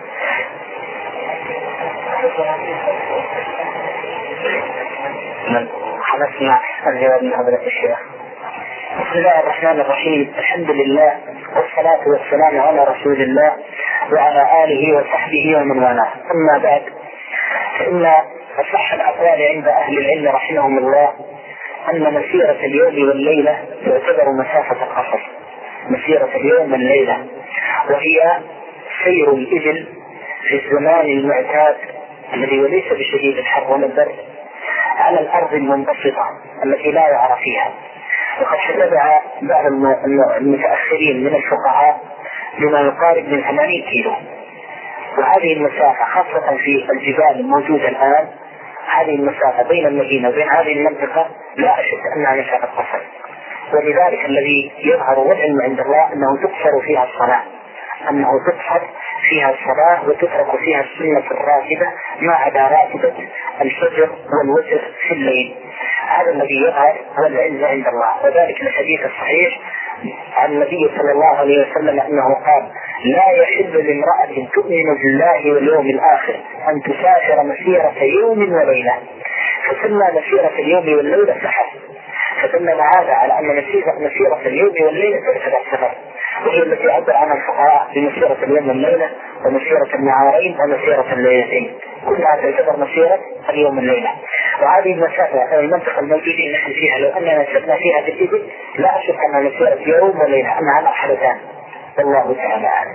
خلصنا الجواب من حضرة الشيخ. بسم الله الرحمن الرحيم. الحمد لله والصلاة والسلام على رسول الله وعلى آله وصحبه ومن والاه. أما بعد، فإن أصح الأقوال عند أهل العلم رحمهم الله أن مسيرة اليوم والليلة تعتبر مسافة القصر، مسيرة اليوم والليلة، وهي سير الإبل في الزمان المعتاد الذي وليس بشديد الحر ولا البرد على الأرض المنبسطة التي لا يعرف فيها. وقد تبع بعض المتأخرين من الفقهاء بما يقارب من ثمانين كيلو. وهذه المسافة خاصة في الجبال الموجودة الآن، هذه المسافة بين المدينة وبين هذه المنطقة لا أشك أنها مسافة قصر. ولذلك الذي يظهر والعلم عند الله أنه تقصر فيها الصلاة، أنه تقصر فيها الصلاة وتترك فيها السنة الراتبة ما عدا راتبة الفجر والوتر في الليل. هذا الذي يظهر هو العلم عند الله. وذلك الحديث الصحيح عن النبي صلى الله عليه وسلم أنه قال: لا يحل لامرأة تؤمن بالله واليوم الآخر أن تسافر مسيرة يوم وليلة. فسمى مسيرة اليوم والليلة سفر، فدل هذا على أن مسيرة اليوم والليلة تعتبر سفر، وهي التي عبر عنها الفقهاء بمسيرة اليوم والليلة ومسيرة النهارين ومسيرة الليلتين، كلها تعتبر مسيرة اليوم والليلة. وهذه المسافة المنطقة الموجودين نحن فيها لو أننا سرنا فيها بالإبل لا أشك أنها مسيرة يوم وليلة، أنها مرحلتان. والله تعالى أعلم.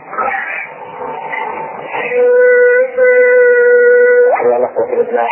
الله قوة بالله.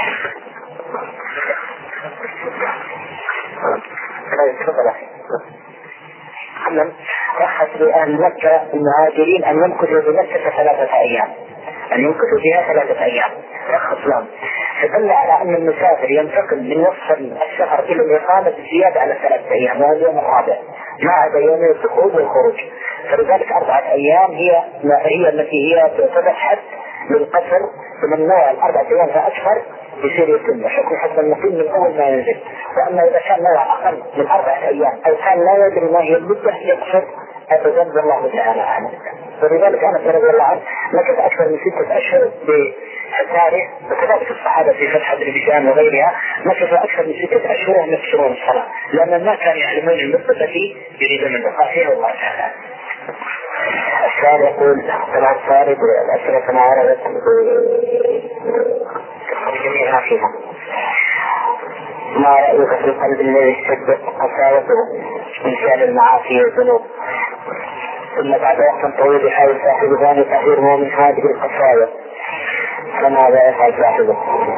رخص لأهل مكة المهاجرين أن يمكثوا بمكة ثلاثة أيام، أن يمكثوا فيها ثلاثة أيام، رخص لهم. فدل على أن المسافر ينتقل من وصف السفر إلى الإقامة بزيادة على ثلاثة أيام، وهذا اليوم الرابع ما عدا يوم الدخول والخروج. فلذلك أربعة أيام هي هي التي هي تعتبر حد للقصر، ومن نوع الأربعة أيام فأكثر يصير يتم حكم حتى المقيم من أول ما ينزل. وأما إذا كان نوع أقل من أربعة أيام أو كان لا يدري ما هي المدة يقصر أبدا. الله تعالى أعلم. ولذلك أنا رضي الله عنه مكث أكثر من ستة أشهر بحساره، وكذلك الصحابة في فتح أذربيجان وغيرها مكث أكثر من ستة أشهر وهم يكسرون الصلاة، لأن ما كانوا يعلمون المدة التي يريد من البقاء فيها. والله تعالى. السؤال يقول: طبعا السؤال الأسئلة كما وردت جميعها فيها. ما رأيك في القلب الذي اشتدت قساوته من فعل المعاصي والذنوب، ثم بعد وقت طويل يحاول صاحب ذلك تحذيره من هذه القساوة، فماذا يفعل صاحبه؟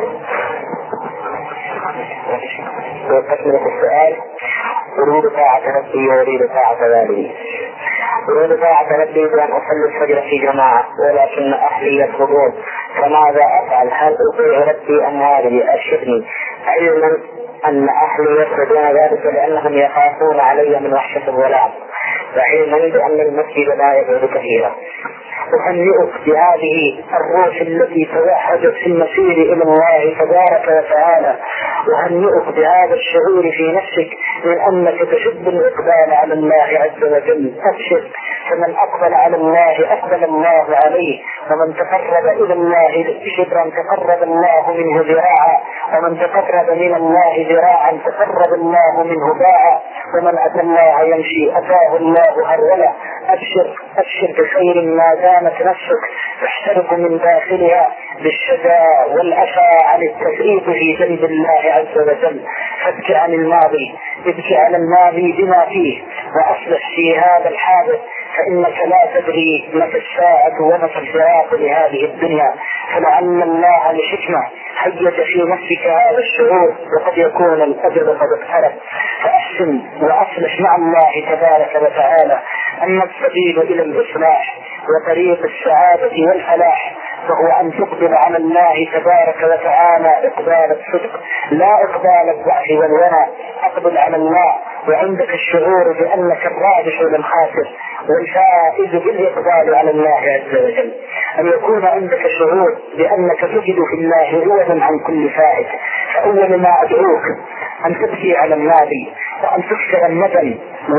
وتكملة السؤال: أريد طاعة ربي وأريد طاعة والدي. أريد طاعة ربي بأن أصلي الفجر في جماعة، ولكن أهلي يرفضون، فماذا أفعل؟ هل أطيع ربي أم والدي؟ أرشدني، علما أن أهلي يرفضون ذلك لأنهم يخافون علي من وحشة الظلام، وعلما بأن المسجد لا يبعد كثيرا. أهنئك بهذه الروح التي توحدت في المسير إلى الله تبارك وتعالى، أهنئك بهذا الشعور في نفسك من أنك تشد الإقبال على الله عز وجل. أبشر، فمن أقبل على الله أقبل الله عليه، ومن تقرب إلى الله شبرا تقرب الله منه ذراعا، ومن تقرب من الله ذراعا تقرب الله منه باعا، ومن أتى الله يمشي أتاه الله هرولا. أبشر أبشر بخير ما دامت نفسك تحترق من داخلها بالشجاع والأسى عن التفريط في جنب الله عز وجل. فابكي عن الماضي، ابكي على الماضي بما فيه، وأصلح في هذا الحادث، فإنك لا تدري متى الساعة ومتى الفراق لهذه الدنيا، فلعل الله لحكمة حيّد في نفسك هذا الشعور، وقد يكون الأجل قد اقترب. فأحسن وأصلح مع الله تبارك وتعالى. أما السبيل إلى الإصلاح وطريق السعادة والفلاح فهو أن تقبل على الله تبارك وتعالى إقبال الصدق، لا إقبال الضعف والورع. أقبل على الله وعندك الشعور بأنك الرابح للخاسر والفائز بالإقبال على الله عز وجل. أن يكون عندك شعور بأنك تجد في الله عوضا عن كل فائت. فأول ما أدعوك أن تبكي على الماضي، وأن تكسر الندم،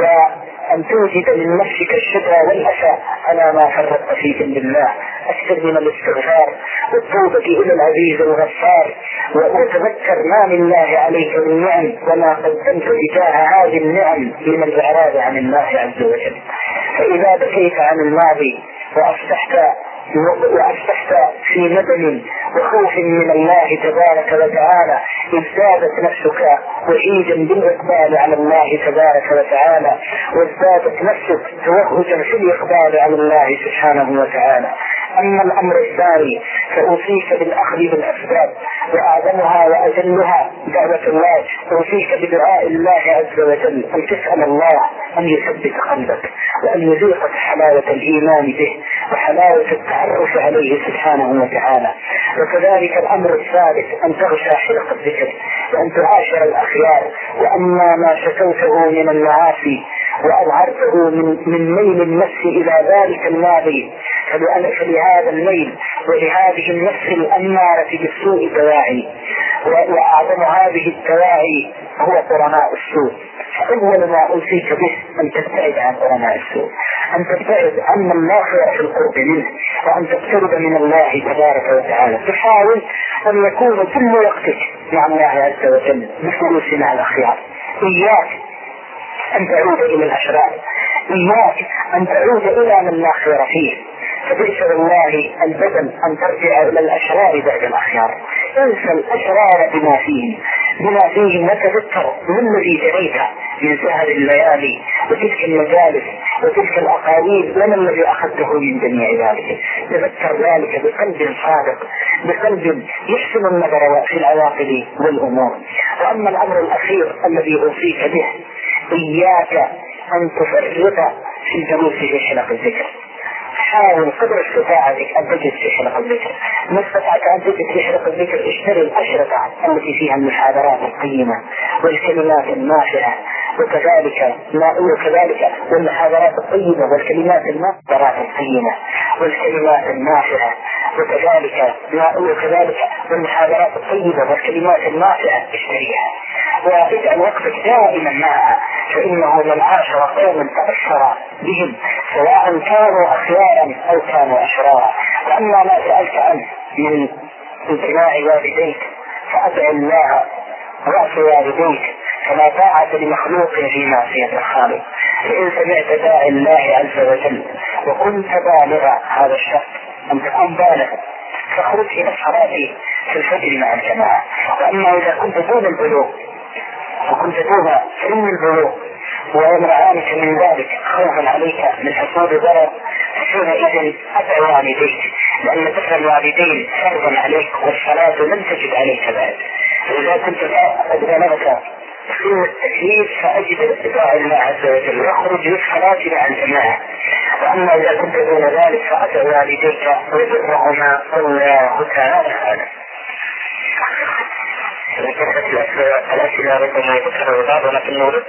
وأن توجد من نفسك الشدى والأسى على ما فرطت في جنب الله. أكثر من الاستغفار والتوبة إلى العزيز الغفار، وتذكر ما لله عليك من نعم وما قدمت تجاه هذه النعم من الإعراض عن الله عز وجل. فإذا بكيت عن الماضي وأصبحت وأصبحت في ندم وخوف من الله تبارك وتعالى، ازدادت نفسك وعيدا بالإقبال على الله تبارك وتعالى، وازدادت نفسك توهجا في الإقبال على الله سبحانه وتعالى. أما الأمر الثاني فأوصيك بالأخذ بالأسباب، وأعظمها وأجلها دعوة الله. أوصيك بدعاء الله عز وجل، أن تسأل الله أن يثبت قلبك، وأن يذيقك حلاوة الإيمان به وحلاوة التعرف عليه سبحانه وتعالى. وكذلك الأمر الثالث أن تغشى حلق الذكر، وأن تعاشر الأخيار. وأما ما شكوته من المعاصي وأظهرته من, من ميل النفس إلى ذلك الماضي، فلهذا الميل ولهذه النفس الأمارة بالسوء دواعي، وأعظم هذه الدواعي هو قرناء السوء. فأول ما أوصيك به أن تبتعد عن قرناء السوء، أن تبتعد عن من لا خير في القرب منه، وأن تقترب من الله تبارك وتعالى. تحاول أن يكون كل وقتك مع الله عز وجل بفلوس مع الأخيار. إياك أن تعود إلى الأشرار، إياك أن تعود إلى من لا خير فيه. فبئس الله البدن أن ترجع إلى الأشرار بعد الأخيار. انسى الأشرار بما فيهم بما فيهم وتذكر من الذي جريت من سهر الليالي وتلك المجالس وتلك الأقاويل، وما الذي أخذته من جميع ذلك. تذكر ذلك بقلب صادق، بقلب يحسن النظر في العواقب والأمور. وأما الأمر الأخير الذي أوصيك به، إياك أن تفرط في الجلوس في حلق الذكر. حاول قدر استطاعتك أن تجد في حلق الذكر. ما استطعت أن تجد في حلق الذكر اشتري الأشرطة التي فيها المحاضرات القيمة والكلمات النافعة، وكذلك ما وكذلك والمحاضرات الطيبة والكلمات النافعة القيمة والكلمات النافعة، وكذلك ما وكذلك والمحاضرات الطيبة والكلمات النافعة اشتريها، واجعل وقتك دائما معها، فإنه من عاشر قوما تأثر بهم سواء كانوا أخيارا أو كانوا أشرارا. وأما ما سألت عنه من امتناع والديك فأدع الله رأس والديك، فلا طاعة لمخلوق في معصية الخالق. فإن سمعت داعي الله عز وجل وكنت بالغا، هذا الشرط أن تكون بالغا، فاخرج إلى الصلاة في الفجر مع الجماعة. وأما إذا كنت دون البلوغ وكنت دون سن البلوغ ويمنعانك من ذلك خوفا عليك من حصول ضرر، فحينئذ أدع والديك، لأن دفع الوالدين فرض عليك والصلاة لم تجب عليك بعد. فإذا كنت أدبلغك سن التكليف فأجب اتباع الله عز وجل واخرج للصلاة مع الجماعة. وأما إذا كنت دون ذلك فأدع والديك وبرهما الله تعالى أعلم. الأسئلة ربما يذكر البعض، ولكن نرد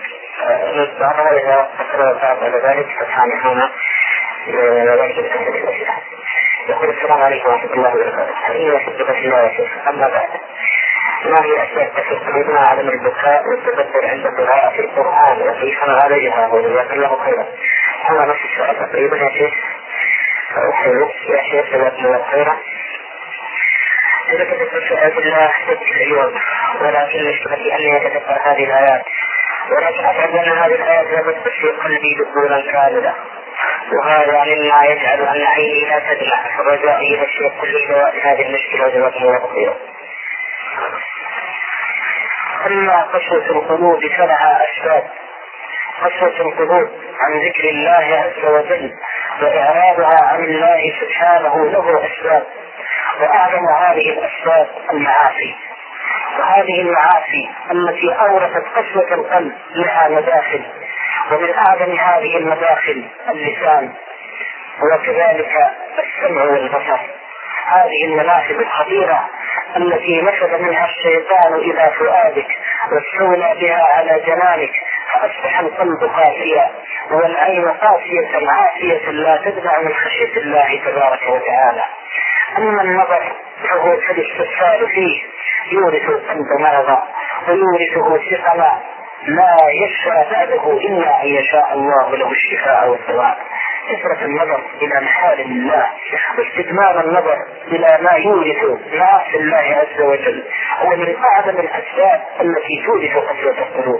بعضها إذا ذكر البعض على ذلك فسامحونا وذلك. يقول السلام عليكم ورحمة الله وبركاته. حقيقة يحبك في الله يا شيخ. أما بعد، ما هي أشياء تفرق قلوبنا عدم البكاء والتبدل عند قراءة القرآن وكيف نعالجها وجزاك الله خيرا؟ هذا نفس السؤال تقريبا يا شيخ. أحييك يا شيخ جزاك الله خيرا. إذا كتبت سؤال الله ست اليوم، ولكن مشكلتي أني أتذكر هذه الآيات، ولكن أشعر أن هذه الآيات لابد في قلبي دخولا كاملا، وهذا مما يجعل أن عيني لا تدمع. فرجائي إلى الشيخ كل دواء هذه المشكلة وجزاكم الله خيرا. أما قسوة القلوب فلها أسباب. قسوة القلوب عن ذكر الله عز وجل وإعراضها عن الله سبحانه له أسباب، وأعظم هذه الأسباب المعاصي. وهذه المعاصي التي أورثت قسوة القلب لها مداخل، ومن أعظم هذه المداخل اللسان، وكذلك السمع والبصر. هذه المنافذ الخطيرة التي نفذ منها الشيطان إلى فؤادك واستولى بها على جنانك، فأصبح القلب قاسيا والعين قاسية عافية لا تدمع من خشية الله تبارك وتعالى. أما النظر فهو كالاستفسار فيه يورث القلب مرضا ويورثه سقما لا يشفى بعده إلا أن يشاء الله له الشفاء والدواء. كثرة النظر إلى محارم الله واستدمار النظر إلى ما يورث معاصي الله عز وجل هو من أعظم الأسباب التي تورث قسوة القلوب.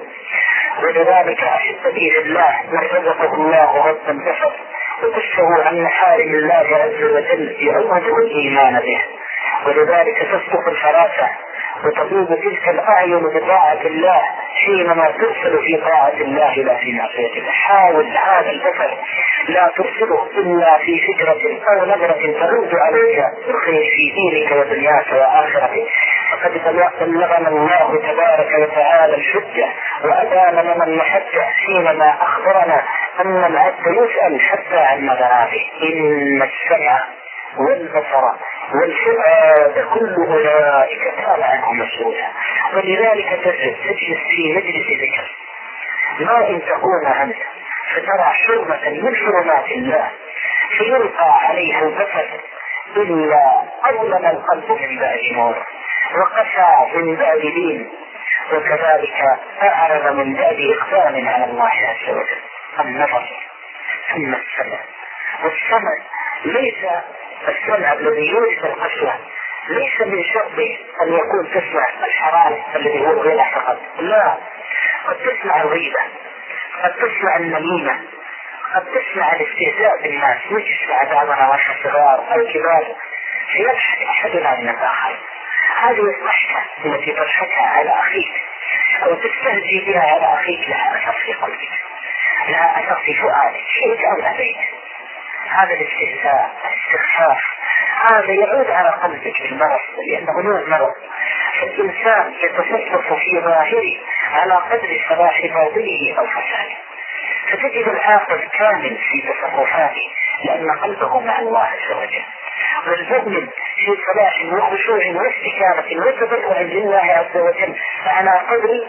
ولذلك أحبتي في الله من رزقه الله رب البشر وكشه عن محارم الله عز وجل يعوده الإيمان به، ولذلك تصدق الفراسة وتطيب تلك الأعين بطاعة الله حينما ترسل في طاعة الله لا في معصيته. حاول هذا البصر لا ترسله إلا في فكرة أو نظرة ترد عليك الخير في دينك ودنياك وآخرتك. فقد بلغنا الله تبارك وتعالى الحجة وأبان لنا المحجة حينما أخبرنا أن العبد يسأل حتى عن مذاهبه. إن السمع والبصر والفؤاد كل أولئك كان عنه مسؤولا. ولذلك تجلس في مجلس ذكر ما إن تكون أنت فترى حرمة من حرمات الله فيلقى عليها البصر إلا أظلم القلب من بعد نور وقسى من بعد دين، وكذلك أعرض من بعد إقدام على الله عز وجل. النظر ثم السمع. والسمع ليس السمع الذي يورث القسوة ليس من شرط أن يكون تسمع الحرام الذي هو غير فقط، لا، قد تسمع الغيبة، قد تسمع النميمة، قد تسمع الاستهزاء بالناس، وتسمع بعضنا ونحن صغار أو كبار فيضحك أحدنا من الآخر. هذه الضحكة التي تضحكها على أخيك أو تستهزئ بها على أخيك لها أثر في قلبك، لها أثر في فؤادك، شيء أو أبيت. هذا الاستهزاء الاستخفاف هذا يعود على قلبك بالمرض، لأنه نوع مرض. فالإنسان يتصرف في ظاهره على قدر صلاح باطنه أو فساده، فتجد العاقل كامل في تصرفاته لأن قلبه مع الله عز وجل، والمؤمن في صلاح وخشوع واستكانة وتضرع لله عز وجل على قدر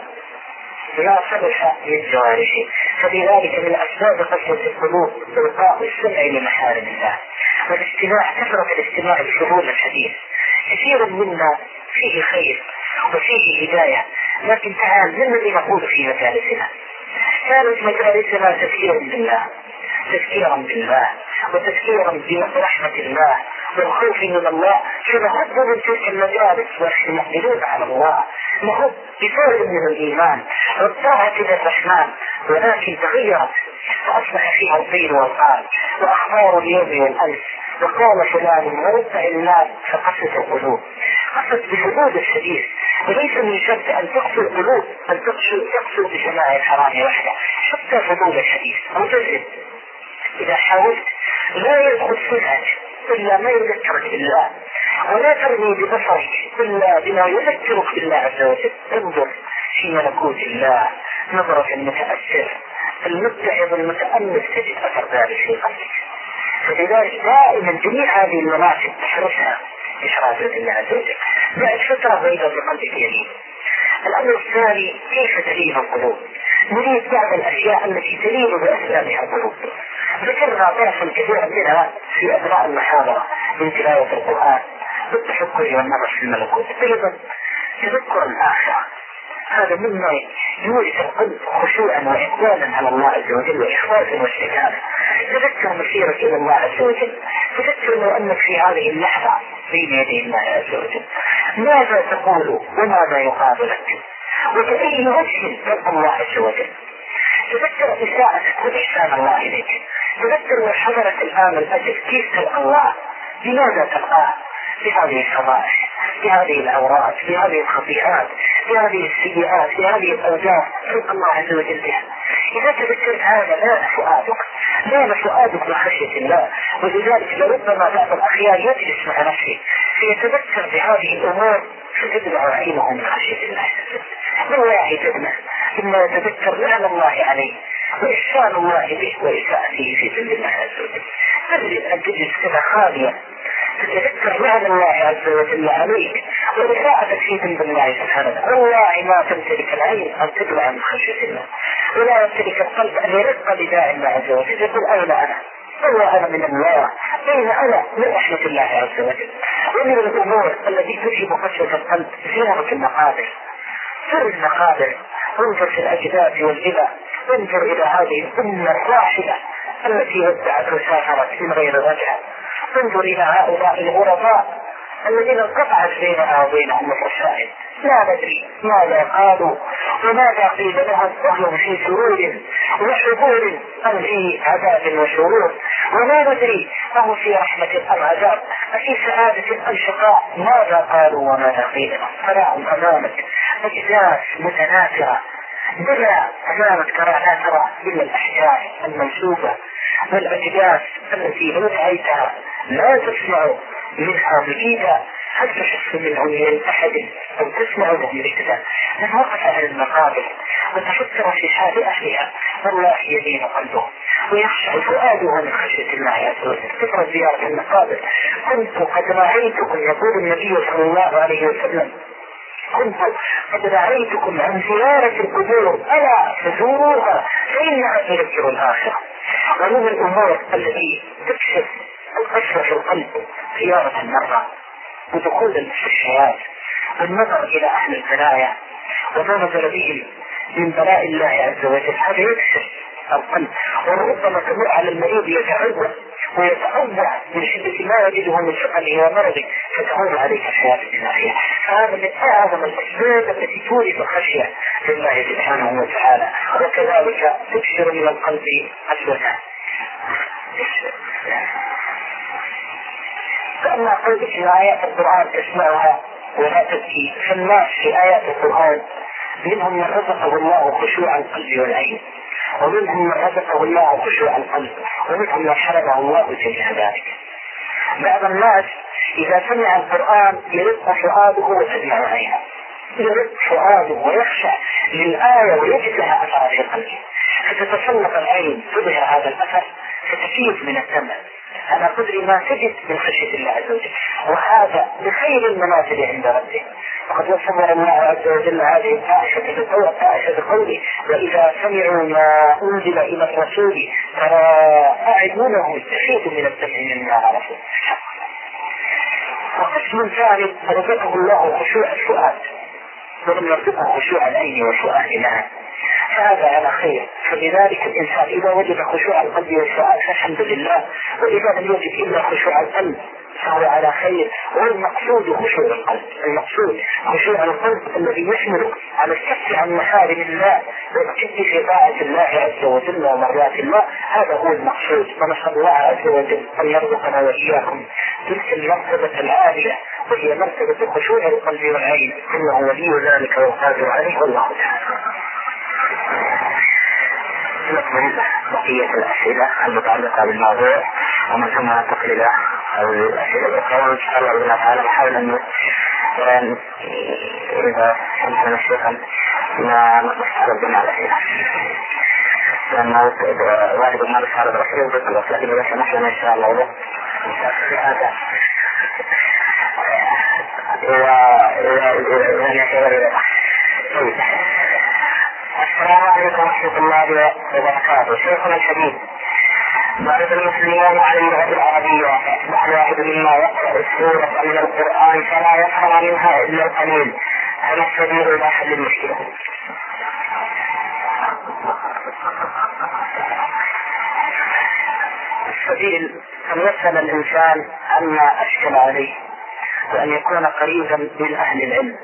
لا صلح للجوارح. فلذلك من أسباب قسوة القلوب إلقاء السمع لمحارم الله والاستماع، كثرة الاستماع الفضول الحديث. كثير منا فيه خير وفيه هداية، لكن تعال من الذي نقول في مجالسنا؟ كانت مجالسنا تذكيرا بالله تذكيرا بالله وتذكيرا برحمة الله والخوف من الله، فنهض من تلك المجالس ونحن مقبلون على الله، نهض بفعل من الإيمان والطاعة للرحمن، ولكن تغيرت فأصبح فيها القيل والقال وأخبار اليوم والأمس وقال فلان ورد المال، فقست القلوب. قست بفضول الحديث، وليس من شرط أن تقسو القلوب أن تقسو بسماع الحرام وحده، حتى فضول الحديث مجرد إذا حاولت لا يدخل سمعك إلا ما يذكرك بالله، ولا ترمي ببصرك إلا بما يذكرك بالله عز وجل. انظر في ملكوت الله نظرة المتأثر المتعظ المتأمل تجد أثر ذلك في قلبك. فلذلك دائما جميع هذه المناطق تحرسها بشراسة الله عز وجل. بعد فترة بيضة في قلبك يلين. الأمر الثاني كيف تلين القلوب؟ نريد بعض الأشياء التي تلين بأسبابها القلوب. ذكرنا طرفا كثيرا منها في أثناء المحاضرة، من تلاوة القرآن بالتفكر والنظر في الملكوت. أيضا تذكر الآخرة، هذا مما يورث القلب خشوعا وإقبالا على الله عز وجل وإخلاصا واستكانة. تذكر مسيرك إلى الله عز وجل، تذكر لو أنك في هذه اللحظة بين يدي الله عز وجل ماذا تقول وماذا يقابلك وكأي وجه تلقى الله عز وجل. تذكر إساءتك وإحسان الله إليك، تذكر لو حضرت الآن الأجل كيف تلقى الله، بماذا تلقاه؟ بهذه الفضائح، بهذه الأوراق، بهذه الخطيئات، بهذه السيئات، بهذه الأوجاع تلقى الله عز وجل بها. إذا تذكرت هذا لا فؤادك لا فؤادك بخشية الله. ولذلك لربما بعض الأخيار يجلس مع نفسه فيتذكر بهذه الأمور فتدمع عينه من خشية الله. من واحد تدمع ثم يتذكر نعم الله عليه وإحسان الله به وإساءته في ذل الله عز وجل. تجد أن تجلس كذا خاليا تتذكر نعم الله عز وجل عليك وإساءتك في ذنب الله سبحانه. والله ما تمتلك العين أن تدمع من خشية الله، ولا يمتلك القلب أن يرق بداء الله عز وجل يقول أين أنا؟ والله أنا من الله، أين أنا من رحمة الله عز وجل. ومن الأمور التي تجيب خشية القلب زيارة المقابر. زر المقابر، انظر في الأجداد والإباء، انظر إلى هذه الأمة الراحلة التي ودعت وسافرت من غير رجعة، انظر إلى هؤلاء الغرباء الذين انقطعت بيننا وبينهم الرسائل، لا ندري ماذا قالوا وماذا قيل لهم وهم في سرور وشرور أم في عذاب وشرور، وما ندري أهم في رحمة أم عذاب أفي سعادة أم شقاء، ماذا قالوا وماذا قيل لهم. تراهم أمامك أجداث متناثرة، بلا أمامك ترى لا ترى إلا الأحجار المنسوبة والأجداث التي لو رأيتها لا تسمع منها مجيدا هل تشخص منهم من أحد أو تسمع لهم ركدا. من وقف على المقابر وتفكر في حال أهلها والله يلين قلبه ويخشع فؤاده من خشية الله عز وجل. كثرة زيارة المقابر. كنت قد رأيتكم يقول النبي صلى الله عليه وسلم كنت قد رأيتكم عن زيارة القبور ألا فزوروها فإنها تذكر الآخرة. ومن الأمور التي تكشف القشرة في القلب زيارة المرضى ودخول المستشفيات والنظر إلى أهل البلايا وما نزل بهم من بلاء الله عز وجل. هذا يكشف القلب، وربما تمر على المريض يتعوى ويتأوى من شدة ما يجده من سقمه ومرضه فتهون عليه الحياة الدنيا. هذا من أعظم الأسباب التي تورث الخشية لله سبحانه وتعالى. وكذلك تكسر من القلب أسوته. فأما قلبك في آيات القرآن تسمعها ولا تبكي، فالناس في آيات القرآن منهم من رزقه الله خشوع القلب والعين، ومنهم من رزقه الله خشوع القلب، ومنهم من حرمه الله جميع ذلك. بعض الناس إذا سمع القرآن يرق فؤاده وتدمع عينه، يرق فؤاده ويخشع للآية ويجد لها أثر في قلبه، فتتسلط العين تظهر هذا الأثر فتفيض من الدمع على قدر ما تجد من خشية الله عز وجل، وهذا بخير المنازل عند ربه. وقد وصف الله عز وجل هذه الطائفة بالقول الطائفة بقوله وإذا سمعوا ما أنزل إلى الرسول ترى أعينهم تفيض من الدمع مما عرفوا. وقسم ثالث رزقه الله خشوع الفؤاد ولم يرزقه خشوع العين والفؤاد معا، فهذا على خير. فلذلك الإنسان إذا وجد خشوع القلب والفؤاد فالحمد لله، وإذا لم يجد إلا خشوع القلب فهو على خير. والمقصود خشوع القلب، المقصود خشوع القلب الذي يحمل على الكف عن محارم الله والجد في طاعة الله عز وجل ومرضات الله، هذا هو المقصود. ونسأل الله عز وجل أن يرزقنا وإياكم تلك المرتبة العالية وهي مرتبة خشوع القلب والعين، إنه ولي ذلك والقادر عليه والله تعالى. نكمل بقية الأسئلة المتعلقة بالموضوع ومن ثم ننتقل إلى الأسئلة الأخرى إن شاء الله بالله تعالى. نحاول أن إذا سمعنا شيئا ما نقص ربنا على الأسئلة، لأنه واحد ما نقص على الأسئلة وذكر لكن إذا سمحنا إن شاء الله له هذا السلام عليكم ورحمة الله وبركاته. شيخنا الحبيب، ضرب المسلمون على اللغة العربية فأصبح الواحد مما يقرأ السورة من القرآن فلا يفهم منها إلا القليل. هذا السبيل إلى حل المشكلة. السبيل أن يسأل الإنسان عما أشكل عليه وأن يكون قريبا من أهل العلم.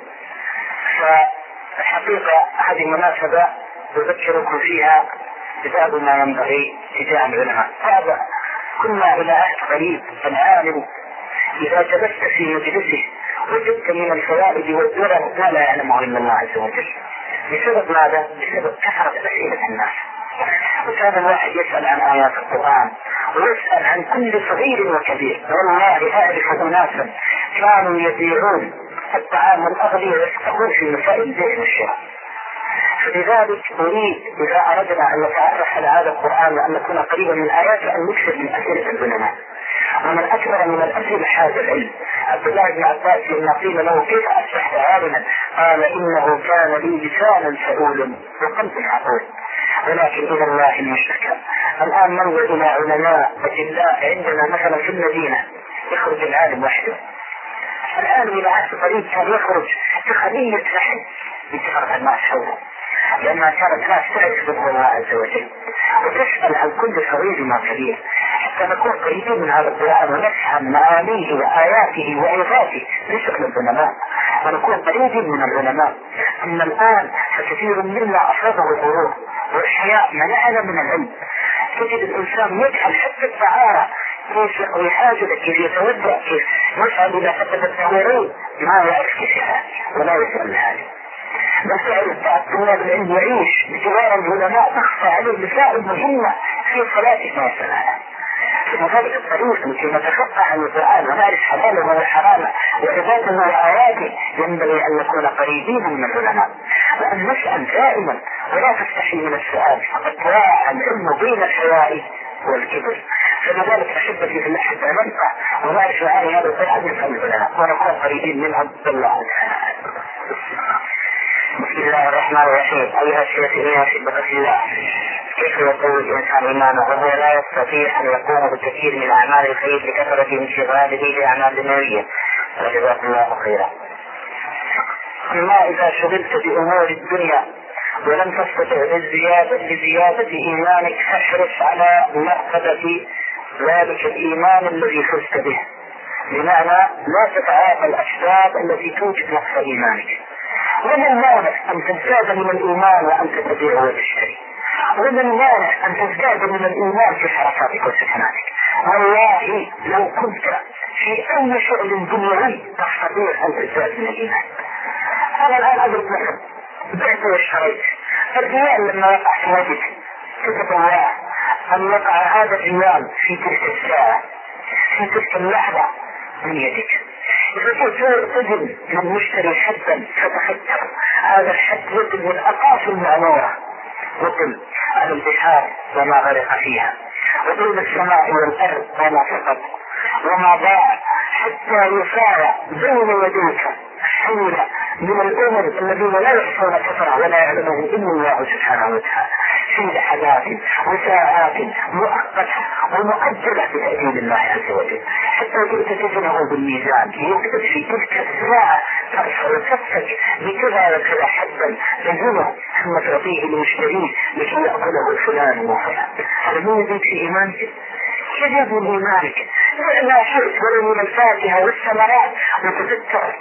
فالحقيقة هذه مناسبة أذكركم فيها ببعض ما ينبغي تجاه العلماء. هذا كنا إلى عهد قريب العالم إذا جلست في مجلسه وجدت من الفوائد والدرر ما لا يعلمه إلا الله عز وجل. بسبب ماذا؟ بسبب كثرة أسئلة الناس. وكان الواحد يسأل عن آيات القرآن ويسأل عن كل صغير وكبير. والله أعرف أناسا كانوا يبيعون الطعام والأغذية ويفقهون في مسائل البيع والشراء. فلذلك أريد إذا أردنا أن نتعرف على هذا القرآن وأن نكون قريبا من آياته أن نكثر من أسئلة العلماء. ومن أكثر من الأسئلة هذا العلم عبد الله بن عباس لما قيل له كيف أصبحت عالما قال إنه كان لي لسانا سؤول وقلب عقول ولكن إلى الله المشتكى. الآن ننظر إلى علماء أجلاء عندنا مثلا في المدينة يخرج العالم وحده. العالم إلى عهد قريب كان يخرج بخلية لحم بكثرة الناس حوله لأنها كانت الناس تعرف باسم الله عز وجل وتسأل عن كل صغير وكبير حتى نكون قريبين من هذا القرآن ونفهم معانيه وآياته وآياته بشكل العلماء ونكون قريبين من العلماء. أما الآن فكثير منا أصابه الغرور والحياء منعنا من العلم. تجد الإنسان يجهل حتى الطهارة كيف يقوي حاجة كيف يتوضأ كيف يسأل إذا فقد التهورين ما يعرف كيف ولا يسأل الحاجة. بس تعرف بعض طلاب العلم يعيش بجوار العلماء تخفى عليه مسائل مهمة في صلاته ما يسألها. فهذه الطريق التي نتفقه عن القرآن ونعرف حلاله وحرامه وعباده وآياته ينبغي أن نكون قريبين من العلماء وأن نسأل دائما ولا تستحي من السؤال فقد ضاع العلم بين الحياء والكبر. فلذلك أحبتي في الأحد نبقى ونعرف معاني هذا القرآن نسأل العلماء ونكون قريبين منهم بالله تعالى. بسم الله الرحمن الرحيم. أيها الشيخ أحبة الله، كيف يقول الإنسان إيمانه وهو لا يستطيع أن يقوم بالكثير من أعمال الخير لكثرة انشغاله بأعمال دنيوية؟ وجزاكم الله خيرا. أما إذا شغلت بأمور الدنيا ولم تستطع لزيادة, لزيادة إيمانك فاحرص على مرتبة ذلك الإيمان الذي فزت به، بمعنى لا تتعاطى الأسباب التي توجد نقص إيمانك. ومن المانع أن تزداد من الإيمان وأن تبيع وتشتري، ومن المانع أن تزداد من الإيمان في حركاتك وسكناتك. والله لو كنت في أي شغل دنيوي تستطيع أن تزداد من الإيمان. أنا الآن أدرك مثلا بعت واشتريت، الريال لما وقع في وجهك كتب الله أن وقع هذا الريال في تلك الساعة في تلك اللحظة من يدك. إذا كنت تجد من مشتري حدا فتفكر هذا الحد يدل من أقاصي المعمورة وقل على البحار وما غرق فيها وبين السماء والأرض وما فقط وما ضاع حتى يسارع بين يديك حول من الأمر الذين لا يحصون كثرة ولا يعلمه إلا الله سبحانه وتعالى في لحظات وساعات مؤقتة ومؤجلة بتأديب الله عز وجل حتى جئت تجنه بالميزان يكتب في تلك الساعة ترفع كفك بكذا وكذا حدا تزنه ثم تعطيه لمشتريه لكي يأكله فلان وفلان. هذا مو يزيد في إيمانك؟ كيف يزيد إيمانك؟ لا شيء ولا من الفاكهة والثمرات وتذكر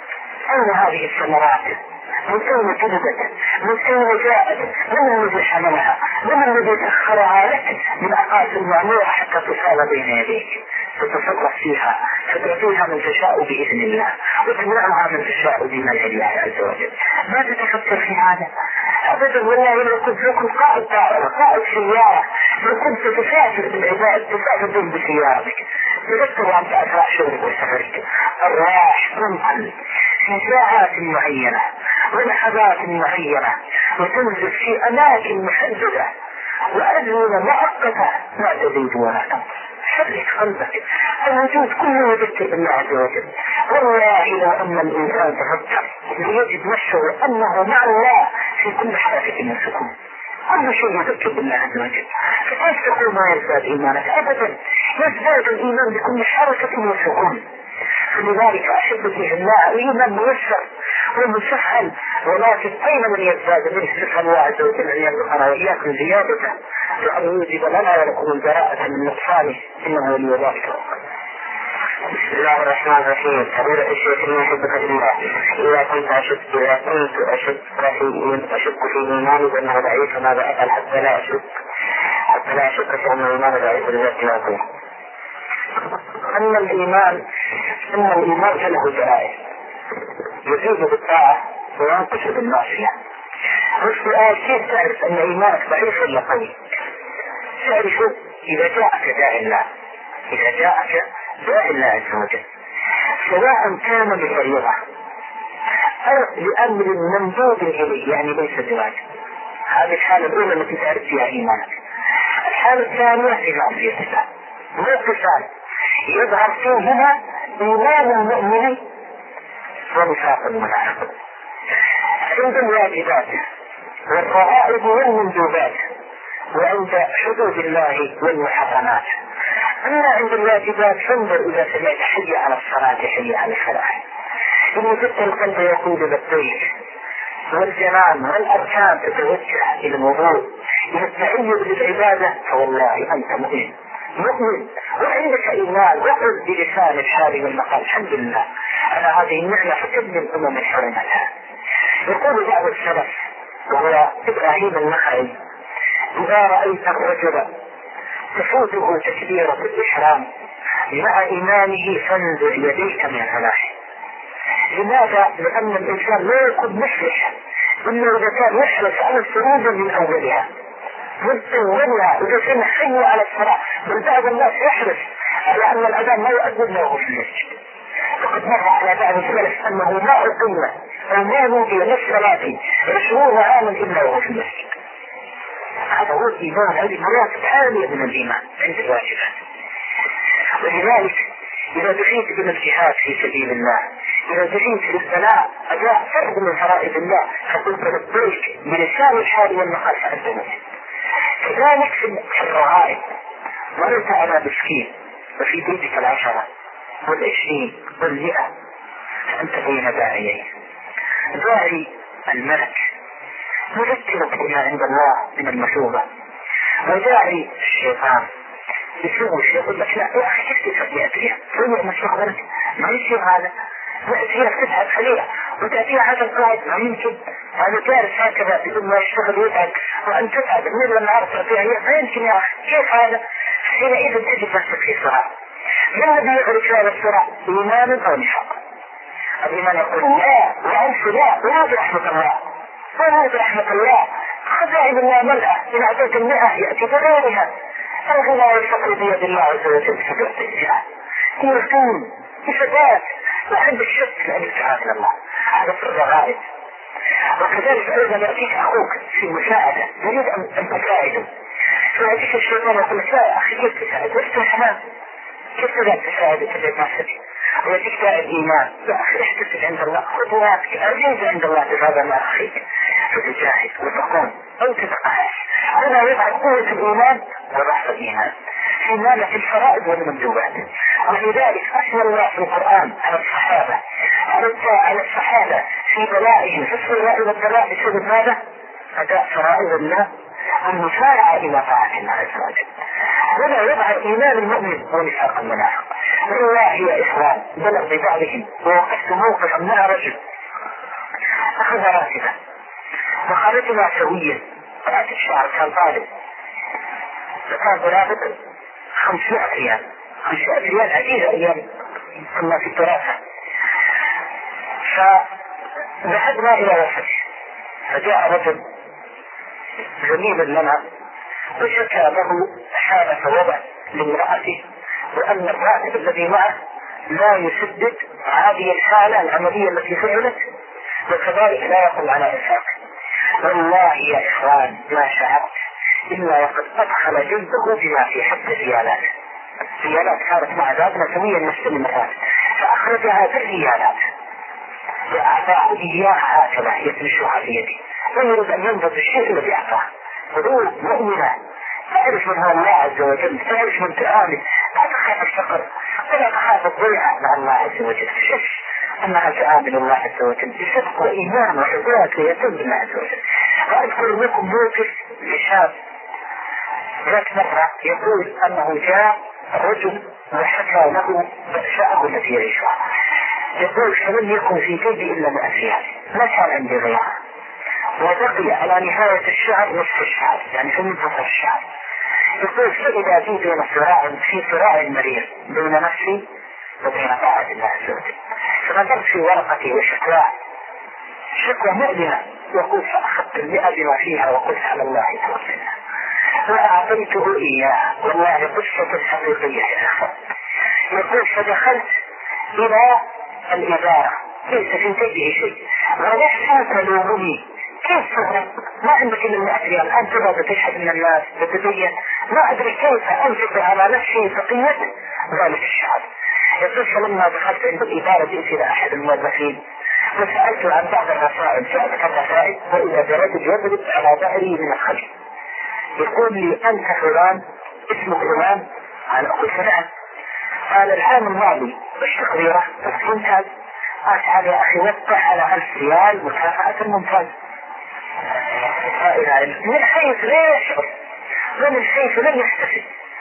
أين هذه الثمرات؟ من أين تجدت؟ من أين جاءت؟ من الذي حملها؟ من الذي سخرها لك من أقاصي المعمورة حتى تصال بين يديك؟ تتصرف فيها فتعطيها من تشاء بإذن الله وتمنعها من تشاء بمنع الله عز وجل. ما تتفكر في هذا أبدا. والله لو كنت لكم قائد طائرة قائد سيارة لو كنت تسافر بالعباد تسافر بهم بسيارتك تذكر أن تأثر شغلك وسفرك الراح تنقل في ساعات معينة ولحظات معينة وتنزل في أماكن محددة وأزمنة مؤقتة ما تزيد ولا تنقص. حرك قلبك الوجود كله يذكر بالله عز وجل. والله لو أن الإنسان تفكر ليجد نفسه أنه مع الله في كل حركة من سكون كل شيء يذكر بالله عز وجل. فكيف تقول ما يزداد إيمانك؟ أبدا، يزداد الإيمان بكل حركة وسكون. فلذلك أحبتي في الله الإيمان ميسر ومسهل، ولكن أين من يزداد منه؟ سبحان الله عز وجل أن يرزقنا وإياكم زيادته، وأن يوجد لنا ولكم البراءة من نقصانه، إنه ولي ذلك. بسم الله الرحمن الرحيم. فضيلة الشيخ إني أحبك في الله، إذا كنت أشك إذا كنت أشك في أشك في إيماني بأنه ضعيف فماذا أفعل حتى لا أشك حتى لا أشك في أن الإيمان ضعيف لذات ناقص؟ أن الإيمان أن الإيمان له دلائل يزيد بالطاعة وينقص بالمعصية. والسؤال كيف تعرف أن إيمانك ضعيف ولا قوي؟ تعرف إذا جاءك داعي الله، إذا جاءك داعي الله عز وجل، سواء كان بفريضة أو لأمر مندوب إليه، يعني ليس بواجب. هذه الحالة الأولى التي تعرف فيها إيمانك. الحالة الثانية في معصية الله، موقفان يظهر فيهما إيمان المؤمن ونفاق المنافق. عند الواجبات والرغائب والمندوبات، وعند حدود الله والمحرمات. أما عند الواجبات فانظر إذا سمعت حي على الصلاة حي على الفلاح، إن جدت القلب يقول لبيك، والجنان والأركان تتوجه إلى الوضوء إلى التعيد للعبادة، فوالله أنت مؤمن مؤمن وعندك إيمان. وقل بلسان الحال والمقال الحمد لله على هذه النعمة فكم من أمم حرمتها. يقول بعض السلف وهو إبراهيم النخعي: إذا رأيت الرجل تفوته تكبيرة الإحرام مع إيمانه فانزل يديك من هناحه. لماذا؟ لأن الإنسان لا يكون مفلح إلا إذا كان يحرص على الفروض من أولها من أولها. إذا كان حي على الصلاة، بل بعض الناس يحرص على أن الأذان لا يؤذن له في المسجد. وقد مر على بعض السلف أنه ما أقيم أو ما نودي للصلاة عشرون عاما إلا وهو في المسجد. هذا هو الإيمان، هذه مراتب عالية من الإيمان عند الواجبات. ولذلك إذا دعيت إلى الجهاد في سبيل الله، إذا دعيت للصلاة أداء فرض من فرائض الله، فقلت لبيك بلسان الحال والمقال فأنت مؤمن. كذلك في الرغائب، مررت على مسكين وفي بيتك العشرة والعشرين والمئة، فأنت بين داعيين، داعي الملك يذكرك بما عند الله من المثوبة، وداعي الشيطان يسوي يقول لك لا يا أخي كيف تسوي أدريها تسوي مشغلك ما يصير هذا، وأدريها تتعب عليها وتأتيها هذا القائد ما يمكن، هذا جالس هكذا بدون ما يشتغل ويتعب وأن تتعب الليل والنهار تأتيها هي ما يمكن يا أخي كيف هذا؟ حينئذ تجد نفسك في صراع. ما الذي يعرف هذا الصراع؟ إيمان أو نفاق؟ الإيمان يقول لا وعنف لا وهذا رحمة الله وهذا رحمة الله، خزائن الله ملأة، إن أعطيت المئة يأتي بغيرها. الغنى والفقر بيد الله عز وجل فتعطي الجهاد يقين بثبات وعندك شك لأنك تعامل الله. هذا في الرغائب. وكذلك أيضا يأتيك أخوك في مساعدة يريد أن تساعده، فيأتيك الشيطان يقول لك لا يا أخي كيف تساعد؟ وإنت حمام كيف تقدر تساعدك اللي ما سبي؟ ويأتيك داعي الإيمان: يا أخي احتسب عند الله، خطواتك أرجوز عند الله بهذا ما أخيك، فتجاهد وتقوم أو تتقاعد. هنا يضع قوة الإيمان وضعف الإيمان في مالة الفرائض والمندوبات. ولذلك أثنى الله في القرآن على الصحابة على الصحابة في بلائهم في السراء والبلاء بسبب ماذا؟ أداء فرائض الله والمسارعة إلى طاعة الله عز وجل. هنا يضع الإيمان المؤمن ونفاق المنافق. والله يا إخوان بلغ ببعضهم ووقفت موقفا مع رجل أخذ راتبا وخرجنا سويا، راتب الشهر كان طالب، فكان براتب خمسمائة ريال. خمسمائة ريال عديدة أيام كنا في الدراسة. فذهبنا إلى وسط، فجاء رجل زميل لنا وشكى له حالة وضع لامرأته وأن الراتب الذي معه لا يسدد هذه الحالة العملية التي فعلت، وكذلك لا يقل على إنفاق. والله يا إخوان ما شعرت إلا وقد أدخل جلده بما في حد الريالات. الريالات كانت مع ذاتنا سويا نفس المرات، فأخرجها بالريالات وأعطاه إياها هكذا يتمشوها في يدي، ويريد أن ينبض الشيء الذي أعطاه. قلوب مؤمنة تعرف من هو الله عز وجل، تعرف من تآمن، لا تخاف الفقر ولا تخاف الضيعة مع الله عز وجل، تشف أنها تآمن الله عز وجل بصدق وإيمان وحبات ويتم بالله عز وجل. وأذكر لكم موقف لشاب ذات مرة يقول أنه جاء رجل وحكى له بأساءه التي يعيشها. يقول فلم يكن في جيبي إلا مئة ريال، ما كان عندي غيرها، وبقي على نهاية الشهر نصف الشهر، يعني في منتصف الشهر. يقول فإذا في بين صراع في صراع مرير بين نفسي وبين طاعة الله عز وجل، فنظرت في ورقتي وشكواه شكوى مؤلمة، وقلت فأخذت المئة بما فيها وقلت على الله توكلنا، وأعطيته إياه. والله قصة حقيقية يا أخي. يقول فدخلت إلى الإدارة ليس في جيبه شيء، ونفسي تلومني كيف تغرب ما عندك إلا المئة ريال، الآن تبغى تشهد من الناس تتبين، ما أدري كيف أنفق على نفسي بقية ذلك الشهر. يقول فلما دخلت عند الإدارة جئت إلى أحد الموظفين وسألت عن بعض الرسائل، سألت الرسائل وإذا برجل يضرب على ظهري من الخلف يقول لي أنت فلان اسمك فلان؟ أنا أقول نعم. قال العام الماضي بالتقريرة بس ممتاز. قال يا أخي وقع على ألف ريال مكافأة ممتاز. من حيث لا يشعر ومن حيث لم يحتفل.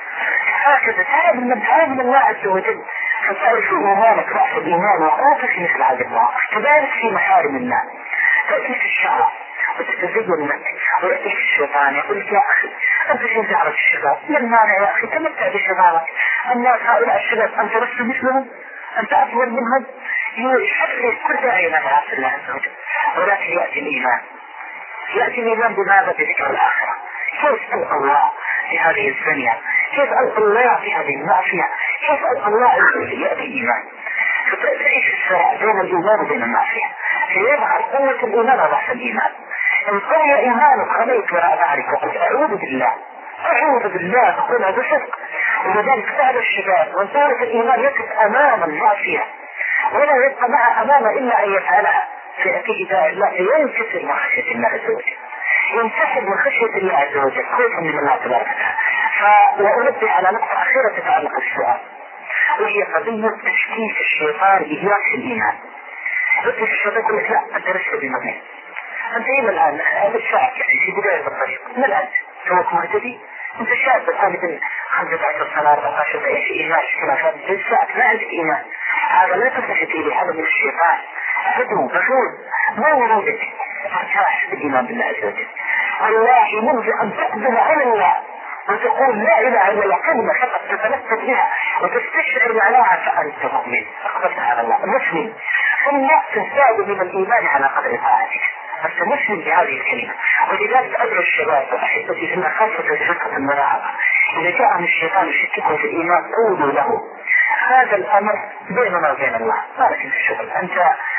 هكذا تعب من تعب من الله عز وجل، فتعرف إيمانك رأس الإيمان وقوتك مثل هذه المواقف. كذلك في محارم الله تأتيك الشهوة وتتزين لك ويأتيك الشيطان يقول لك يا أخي أنت شو تعرف الشباب؟ من مانع يا أخي تمتع بشبابك، الناس هؤلاء الشباب أنت لست مثلهم، أنت أفضل منهم، يحرك كل داعي إلى معاصي الله عز وجل. ولكن يأتي الإيمان، يأتي الإيمان بماذا؟ بذكر الآخرة. كيف ألقى الله في هذه الدنيا؟ كيف ألقى الله في هذه المعصية؟ كيف ألقى الله يأتي الإيمان؟ فتعيش الصراع بين الإيمان وبين المعصية، فيظهر قوة الإيمان وضعف الإيمان. إن قوي إيمانك خليت وراء ذلك وقلت أعوذ بالله أعوذ بالله تقولها بصدق. ولذلك فعل الشباب وانتهت الإيمان يقف أمام المعصية ولا يبقى معه أمامه إلا أن يفعلها، فيأتيه داعي الله فينكسر من خشية الله عز وجل، ينسحب من خشية الله عز وجل خوفا من الله تبارك وتعالى. وأنبه على نقطة أخيرة تتعلق بالسؤال، وهي قضية تشكيك الشيطان إياك في الإيمان. يقول الشيطان يقول لك لا أنت لست بمؤمن، أنت إلى الآن بالساعة يعني في بداية الطريق من الآن توك مهتدي، أنت شاب بقالة خمسة عشر سنة أربعة عشر سنة في إيمان كما كان بالساعة ما عندك إيمان. هذا لا تلتفت إليه، هذا من الشيطان عدو بخون ما يريدك ترتاح بالإيمان بالله عز وجل. والله منذ أن تقبل على الله وتقول لا إله إلا الله كلمة فقط تتلفت بها وتستشعر معناها فأنت مؤمن أقبلت على الله مسلم، ثم تزداد من الإيمان على قدر طاعتك، أنت مسلم بهذه الكلمة. ولذلك أدعو الشباب وأحبتي في خاصة الفقه المراقبة إذا جاءهم الشيطان يشككهم في الإيمان قولوا له هذا الأمر بيننا وبين الله ما لك في الشغل، أنت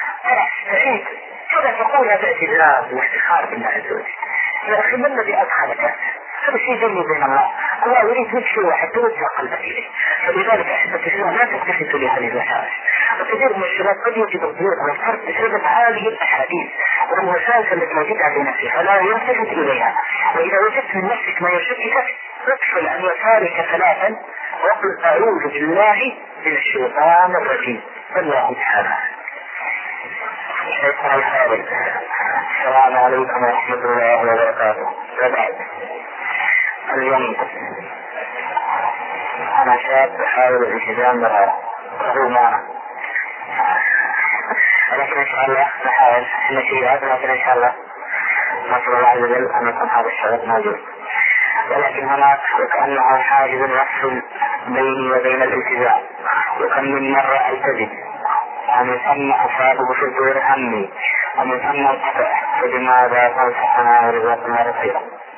تستعيد كذا تقولها باعتذار وافتخار بالله عز وجل. يا أخي ما الذي أدخلك؟ هذا شيء بيني وبين الله، الله يريد منك شيء واحد توجه قلبك إليه. فلذلك أحبتي في الله لا تلتفتوا لهذه الوسائل. وكثير من الشباب قد يجد الضيوط والفرق بسبب هذه الأحاديث والوسائل التي وجدها في نفسه فلا يلتفت إليها. وإذا وجدت من نفسك ما يشككك اقفل عن يسارك ثلاثا وقل أعوذ بالله من الشيطان الرجيم. الله تعالى. شيخنا الحارث السلام عليكم ورحمة الله وبركاته. وبعد اليوم أنا شاب أحاول الالتزام بالغرض وهو معنا، ولكن إن شاء الله نحاول نشيئات، لكن إن شاء الله نسأل الله عز وجل أن يكون هذا الشغل موجود. ولكن هناك وكأنه حاجز يفصل بيني وبين الالتزام، وكم من مرة ألتزم ومن ثم أصابه في الدور همي ومن ثم ارتفع، فلماذا تنصحنا ورزقنا رقيقا؟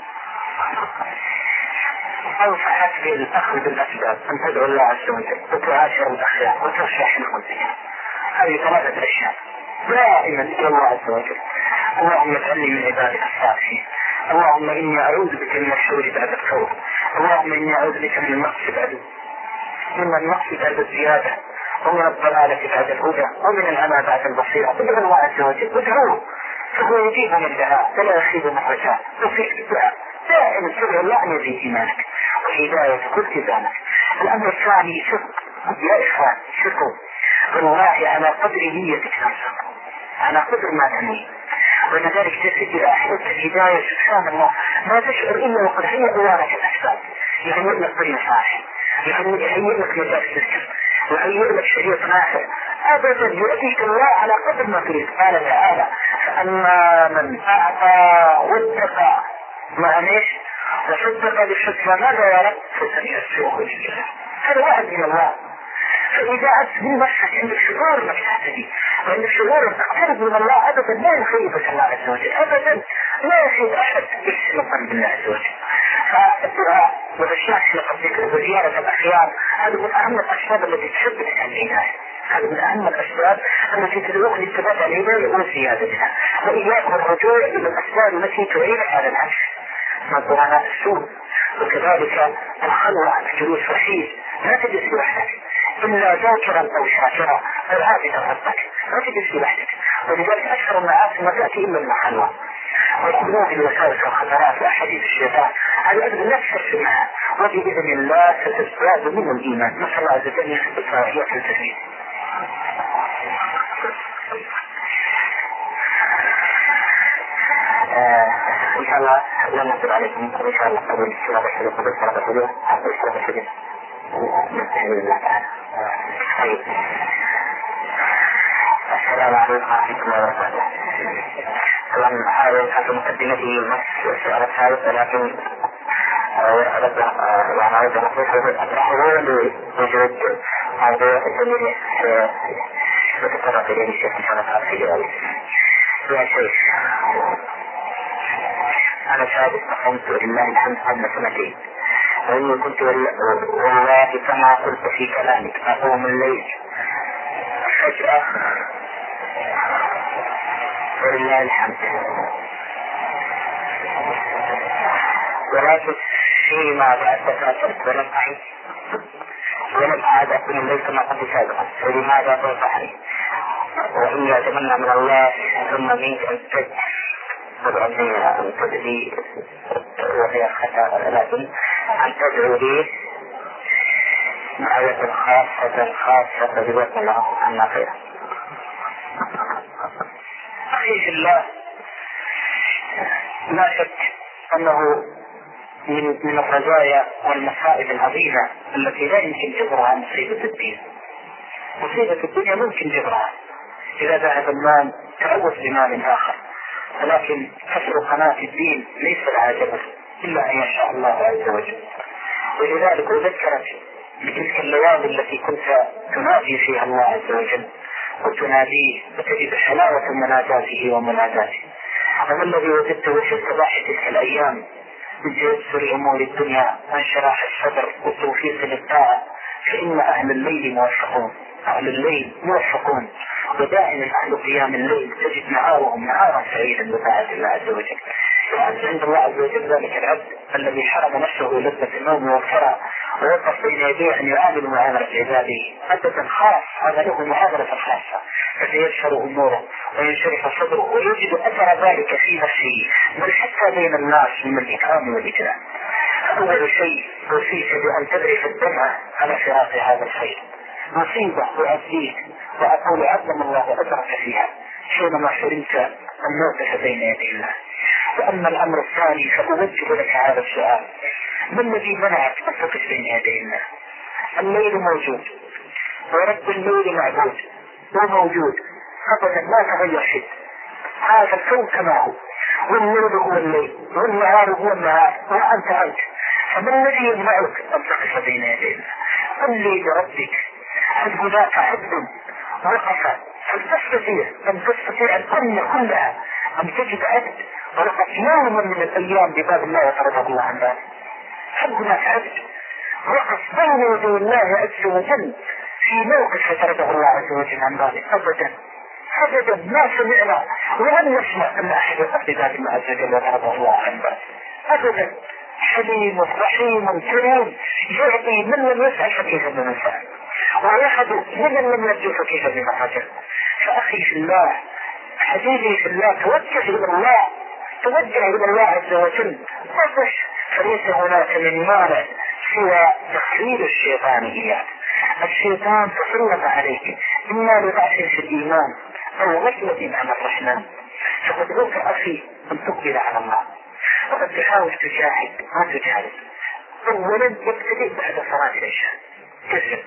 أنصحك بالأخذ بالأسباب، أن تدعو الله عز وجل وتعاشر الأخلاق وترشح لقلبك. هذه ثلاثة أشياء دائما إلى الله عز وجل. اللهم اجعلني من عبادك الصالحين، اللهم إني أعوذ بك من الشر بعد الخوف، اللهم إني أعوذ بك من النقص بعد من النقص بعد الزيادة، ومن الضلالة بعد الهدى، ومن العمى بعد البصيرة. ادعو الله عز وجل وادعوه فهو يجيب من الدعاء ولا يخيب من الرجاء. وفيك الدعاء دائما تدعو الله أن يزيد إيمانك وهداية كل تزامك. الأمر الثاني صدق يا إخوان، صدقوا والله على قدر نيتك ترزق، على قدر ما تنوي. ولذلك تجد إذا أحببت الهداية سبحان الله ما تشعر إلا وقد هي أوانك الأسباب، يهيئ لك طريق صالح، يهيئ لك مجال تذكر، ويهيئ لك شريط نافع، أبدا يؤتيك الله على قدر ما تريد. قال تعالى أما من أعطى واتقى ما ليش وصدق بالحسنى ماذا يا رب فسنيسره لليسرى. هذا واحد من الله. فإذا أنت من نفسك عندك شعور انك تهتدي وعندك شعور انك تقترب من الله أبدا لا يخيبك الله عز وجل، أبدا لا يخيب أحد يحسن بالله عز وجل. فالدعاء والإشراك في قلبك وزيارة الأخيار هذا من أهم الأسباب التي تثبت عن العناية، هذا من أهم الأسباب التي تدعوك للثبات على العناية وزيادتها. وإياك الرجوع إلى الأسباب التي تعينك على العكس مثلا السوء. وكذلك الخلوة الجلوس وحيد، لا تجلس لوحدك إلا ذاكرا أو شاكرا أو عابدا ربك، لا تجلس لوحدك. ولذلك أكثر المعاصي ما تأتي إلا من الخلوة. والخلوة بالوساوس والخطرات وأحاديث الشيطان على أجل لا تفكر معها، وبإذن الله ستزداد من الإيمان. نسأل الله عز وجل يثبت صلاحية التزمين. إن شاء الله لا نصبر عليكم، إن شاء الله قبل الصلاة الحلوة قبل الصلاة الحلوة قبل الصلاة الحلوة نستعين بالله تعالى. طيب السلام عليكم ورحمة الله وبركاته. طبعا حاول حسب مقدمته المس والسؤال الثالث، ولكن أردت يعني أردت أن أطرحه لوجود موضوع الجميل يتطرق إليه الشيخ إن شاء الله تعالى في جوابه. يا شيخ أنا شاهد قمت لله الحمد قبل سنتين، وإني كنت والله كما قلت في كلامك أقوم الليل فجأة ولله الحمد، ولكن فيما بعد تكاثرت ولم أعد ولم أعد أكون الليل كما قلت سابقا، فلماذا تنصحني؟ وإني أتمنى من الله ثم منك أن تدعي أن تدعي وهي خطأ، لكن أن تدعو لي معية خاصة خاصة بوقت الله عنا خير. أخي في الله، لا شك أنه من من الرجايا والمصائب العظيمة التي لا يمكن جبرها مصيبة الدين. مصيبة الدنيا ممكن جبرها إذا ذهب المال تعوض بمال آخر، ولكن كسر قناة الدين ليس لها جبر إلا أن يشاء الله عز وجل. ولذلك أذكرك بتلك الليالي التي كنت تنادي فيها الله عز وجل وتناديه وتجد حلاوة مناجاته ومناجاته. وما الذي وجدته في صباح تلك الأيام من تيسر أمور الدنيا وانشراح الصدر والتوفيق للطاعة، فإن أهل الليل موفقون، أهل الليل موفقون، ودائما أهل قيام الليل تجد نهارهم نهارا سعيدا بطاعة الله عز وجل. وأنت عند الله عز وجل ذلك العبد الذي حرم نفسه لذة النوم والفرح ووقف بين يديه أن يعامل معاملة عباده أبدا خاص، هذا له معاملة خاصة، فتيسر أموره وينشرح صدره ويجد أثر ذلك في نفسه بل حتى بين الناس من الإكرام والإكرام. أول شيء وصيك بأن تدرك الدمع على فراق هذا الخير، مصيبة وأزيد وأقول عظم الله أدرك فيها حينما حرمت الموقف بين يدي الله. وأما الأمر الثاني فأوجه لك هذا السؤال: ما الذي منعك أن تقف بين يدي الله؟ الليل موجود ورب الليل معبود وموجود أبدا ما تغير شيء، هذا الكون كما هو، والليل هو الليل والنهار هو النهار وأنت أنت، فما الذي يمنعك أن تقف بين يدي الله؟ قل لي بربك هل هناك عبد وقف؟ هل تستطيع أن تستطيع الأمة كلها أن تجد عبد وقف يوما من الأيام بباب الله وترضى الله عن ذلك؟ هل هناك عبد وقف بين يدي الله عز وجل في موقف فترضى الله عز وجل عن ذلك؟ أبدا أبدا ما سمعنا ولم نسمع أن أحد يقف بباب الله عز وجل وترضى الله عن ذلك أبدا. حليم رحيم كريم يعطي من لم يسأل فكيف بمن سأل، ويحد من لم يرجو فكيف بمن رجع. فأخي في الله، حبيبي في الله، توجه إلى الله، توجه إلى الله عز وجل تصح فليس هناك من مانع سوى تخليل الشيطان إياك. الشيطان تسلط عليك إما لضعف في الإيمان أو غفلة عن الرحمن، فقدروك أخي أن تقبل على الله وقد تحاول تجاهد ما تجاهد. أولا يبتدئ بعد صلاة العشاء تسلم،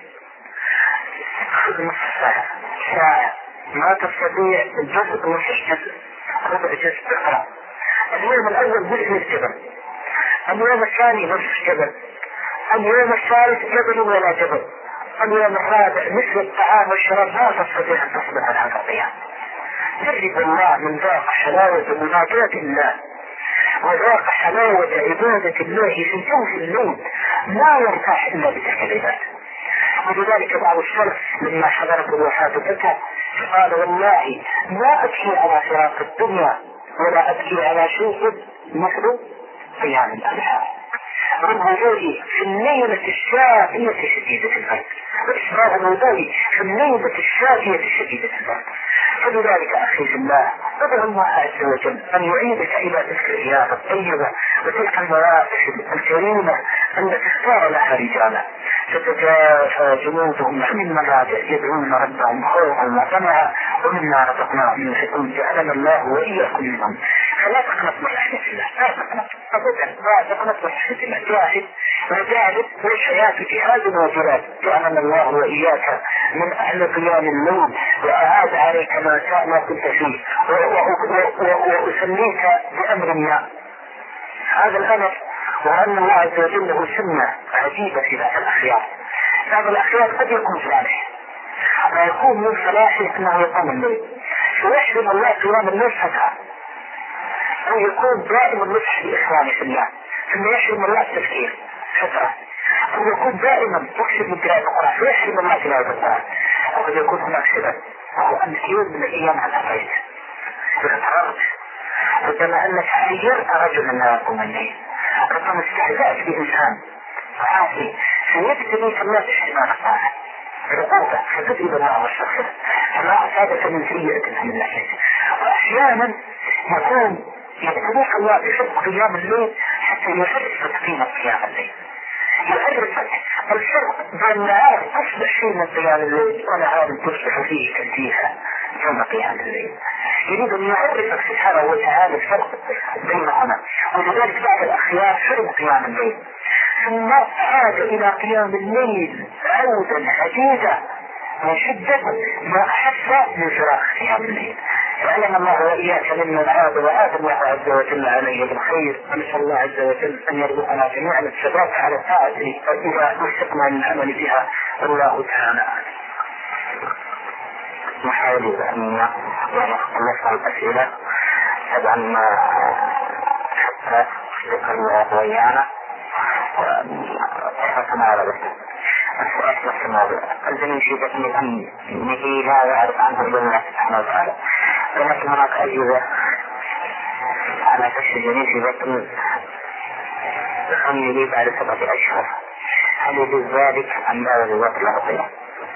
خذ نصف ساعة ساعة ما تستطيع الجزء نصف جزء ربع جزء تقرأ. اليوم الأول مثل الجبل، اليوم الثاني نصف جبل، اليوم الثالث جبل ولا جبل، اليوم الرابع مثل الطعام والشراب لا تستطيع أن تصبر على هذا القيام. جرب الله من ذاق حلاوة مناجاة الله وذاق حلاوة عبادة الله في جوف الليل لا يرتاح إلا بتلك العبادة. ولذلك بعض السلف لما حضرت الوفاة بكى قال والله لا أبكي على فراق الدنيا ولا أبكي على شيء مثل قيام الأضحى، من وجودي في الليلة الشافية شديدة البرد وإسراء الوضوء في الليلة الشافية شديدة البرد. فلذلك أخي في الله ادعو الله عز وجل أن يعيدك إلى تلك الرياضة الطيبة وتلك المواقف الكريمة التي اختار لها رجالا تتجافى جنودهم عن المضاجع يدعون ربهم خوفا وطمعا ومما رزقناهم ينفقون جعلنا الله وإياكم منهم. فلا تقنط من رحمة الله، لا تقنط أبدا، لا تقنط من رحمة الله. جاهد وجاهد والحياة جهاد وجهاد. جعلنا الله وإياك من أهل قيام الليل وأعاد عليك ما ما كنت فيه وأسميك بأمر ما. هذا الأمر وأن الله عز وجل له سنة عجيبة في بعض الأخيار. بعض الأخيار قد يكون صالح ويكون من صلاحه أنه يقوم الليل فيحرم الله قيام الليل فترة، أو يكون دائما نصح لإخوانه في الله ثم يحرم الله التفكير فترة، أو يكون دائما يكسر من قراءة القرآن فيحرم الله تلاوة القرآن. وقد يكون هناك سبب وهو أن يوم من الأيام على الرأيت فترغت وكما أنك عيرت رجلا لا يقوم الليل ربما استهزأت بإنسان عاصي فيبتلي فالله تحرمان الطاعة رقوبة فتذهب الله والشخص فلا عسادة من سيئة من الله. وأحيانا يكون يبتليك الله بشق قيام الليل حتى يعرفك قيمة قيام الليل، يعرفك الفرق بين نهار تصبح فيه من قيام الليل ونهار تصبح فيه تنتيها يوم قيام الليل. يريد أن يعرفك سبحانه وتعالى الفرق بينهما. ولذلك بعض الأخيار فرق قيام الليل ثم عاد إلى قيام الليل عودا حديدا من شدة ما أحس من فراق قيام الليل. فعلم الله وإياك ممن عاد وعاد الله عز وجل عليه بالخير. ونسأل الله عز وجل أن يرزقنا جميعا الثبات على الطاعة إذا وفقنا للعمل بها. والله تعالى أعلم. نحاول أن نسأل الأسئلة طبعا حتى ذكر الله وإيانا وحكم على ذلك. السؤال والسماء الذي في بطن أنه لا يعرف عنه إلا الله سبحانه وتعالى، ولكن هناك أجهزة على كشف الجنين في بطن أمه بعد سبعة أشهر، هل يجوز ذلك أم لا يجوز ذلك؟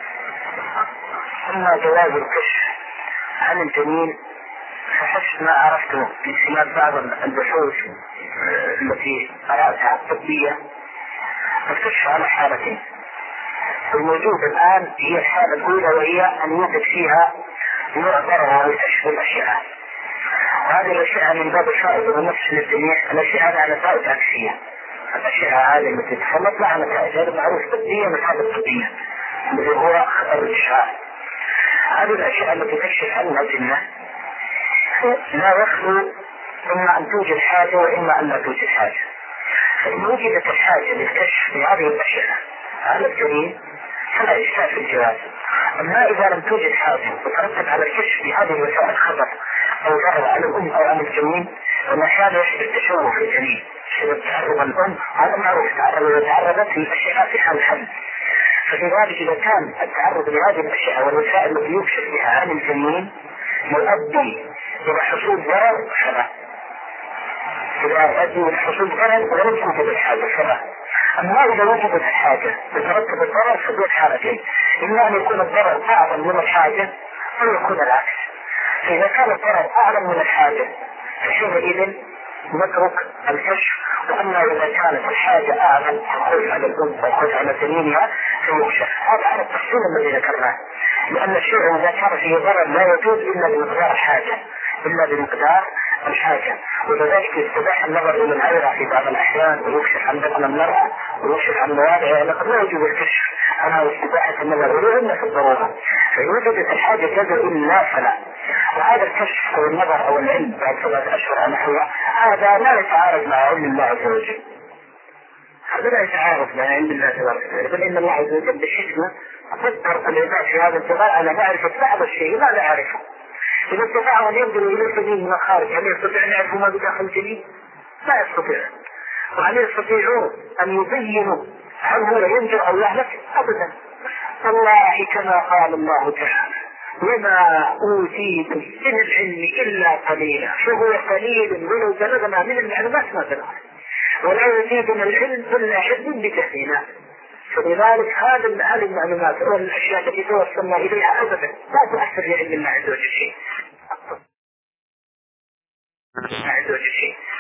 أما جواز الكشف عن الجنين فحسب ما عرفته من خلال بعض البحوث التي قرأتها الطبية الكشف على حالتين. الموجود الآن هي الحالة الأولى وهي أن يوجد فيها نوع ضرر وكشف الأشعة، وهذه الأشعة من باب الفائدة والنفس للجميع. الأشعة على نتائج عكسية، الأشعة هذه التي تتخلط لها نتائج هذا معروف طبيا من هذا الطبية اللي هو خطر الإشعاع. هذه الأشعة التي تكشف عنها الجنة لا يخلو إما أن توجد حاجة وإما أن لا توجد حاجة. فإن وجدت الحاجة للكشف بهذه الأشعة على الجنين فلا إشكال في الجواز. أما إذا لم توجد حاجة وترتب على الكشف بهذه الوسائل خطر أو ضرر على الأم أو على الجنين وما كان يحدث تشوه في الجنين بسبب تعرض الأم، هذا معروف تعرض وتعرضت للأشعة في حال الحمل. ففي ذلك إذا كان التعرض لهذه الأشعة والوسائل التي يكشف بها عن الجنين يؤدي إلى حصول ضرر فلا، إذا يؤدي إلى حصول ضرر ولم توجد الحاجة فلا. أما إذا وجدت الحاجة وترتب الضرر فدون حالتين، إما أن يكون الضرر أعظم من الحاجة أو يكون العكس. فإذا كان الضرر أعظم من الحاجة فحينئذ نترك الكشف، وأما إذا كانت الحاجة أعظم الخوف على الأنثى والخوف على دليلها فيكشف. هذا على التفصيل الذي ذكرناه، لأن الشيء إذا كان فيه ضرر لا يجوز إلا بمقدار الحاجة إلا بمقدار الحاجة ولذلك يستباح النظر إلى العورة في بعض الأحيان ويكشف عن بطن المرأة ويكشف عن مواضعها، لقد لا يجوز الكشف عنها واستباحة النظر إليه إلا في الضرورة، فإن وجدت الحاجة كذا إلا فلا. وهذا الكشف أو النظر أو العلم بعد ثلاث أشهر نحوها هذا لا يتعارض مع علم الله عز وجل، هذا لا يتعارض مع علم الله تبارك وتعالى، بل إن الله عز وجل بالحكمة فكر العباد في هذا الانتظار على معرفة بعض الشيء لا نعرفه. إذا استطاعوا أن ينظروا إلى الجنين من الخارج هل يستطيع أن يعرفوا ما بداخل الجنين؟ لا يستطيع. وهل يستطيعون أن يبينوا هل هو ينجر أو يهلك؟ أبدا. والله كما قال الله تعالى وما أوتيتم من العلم إلا قليلا، فهو قليل ولو بلغنا من المعلومات ما بلغنا، ولا يزيدنا العلم إلا علم بجهلنا. فلذلك هذه هذه المعلومات والأشياء التي توصلنا إليها أبدا لا تؤثر في علم الله عز وجل شيء. عز وجل شيء.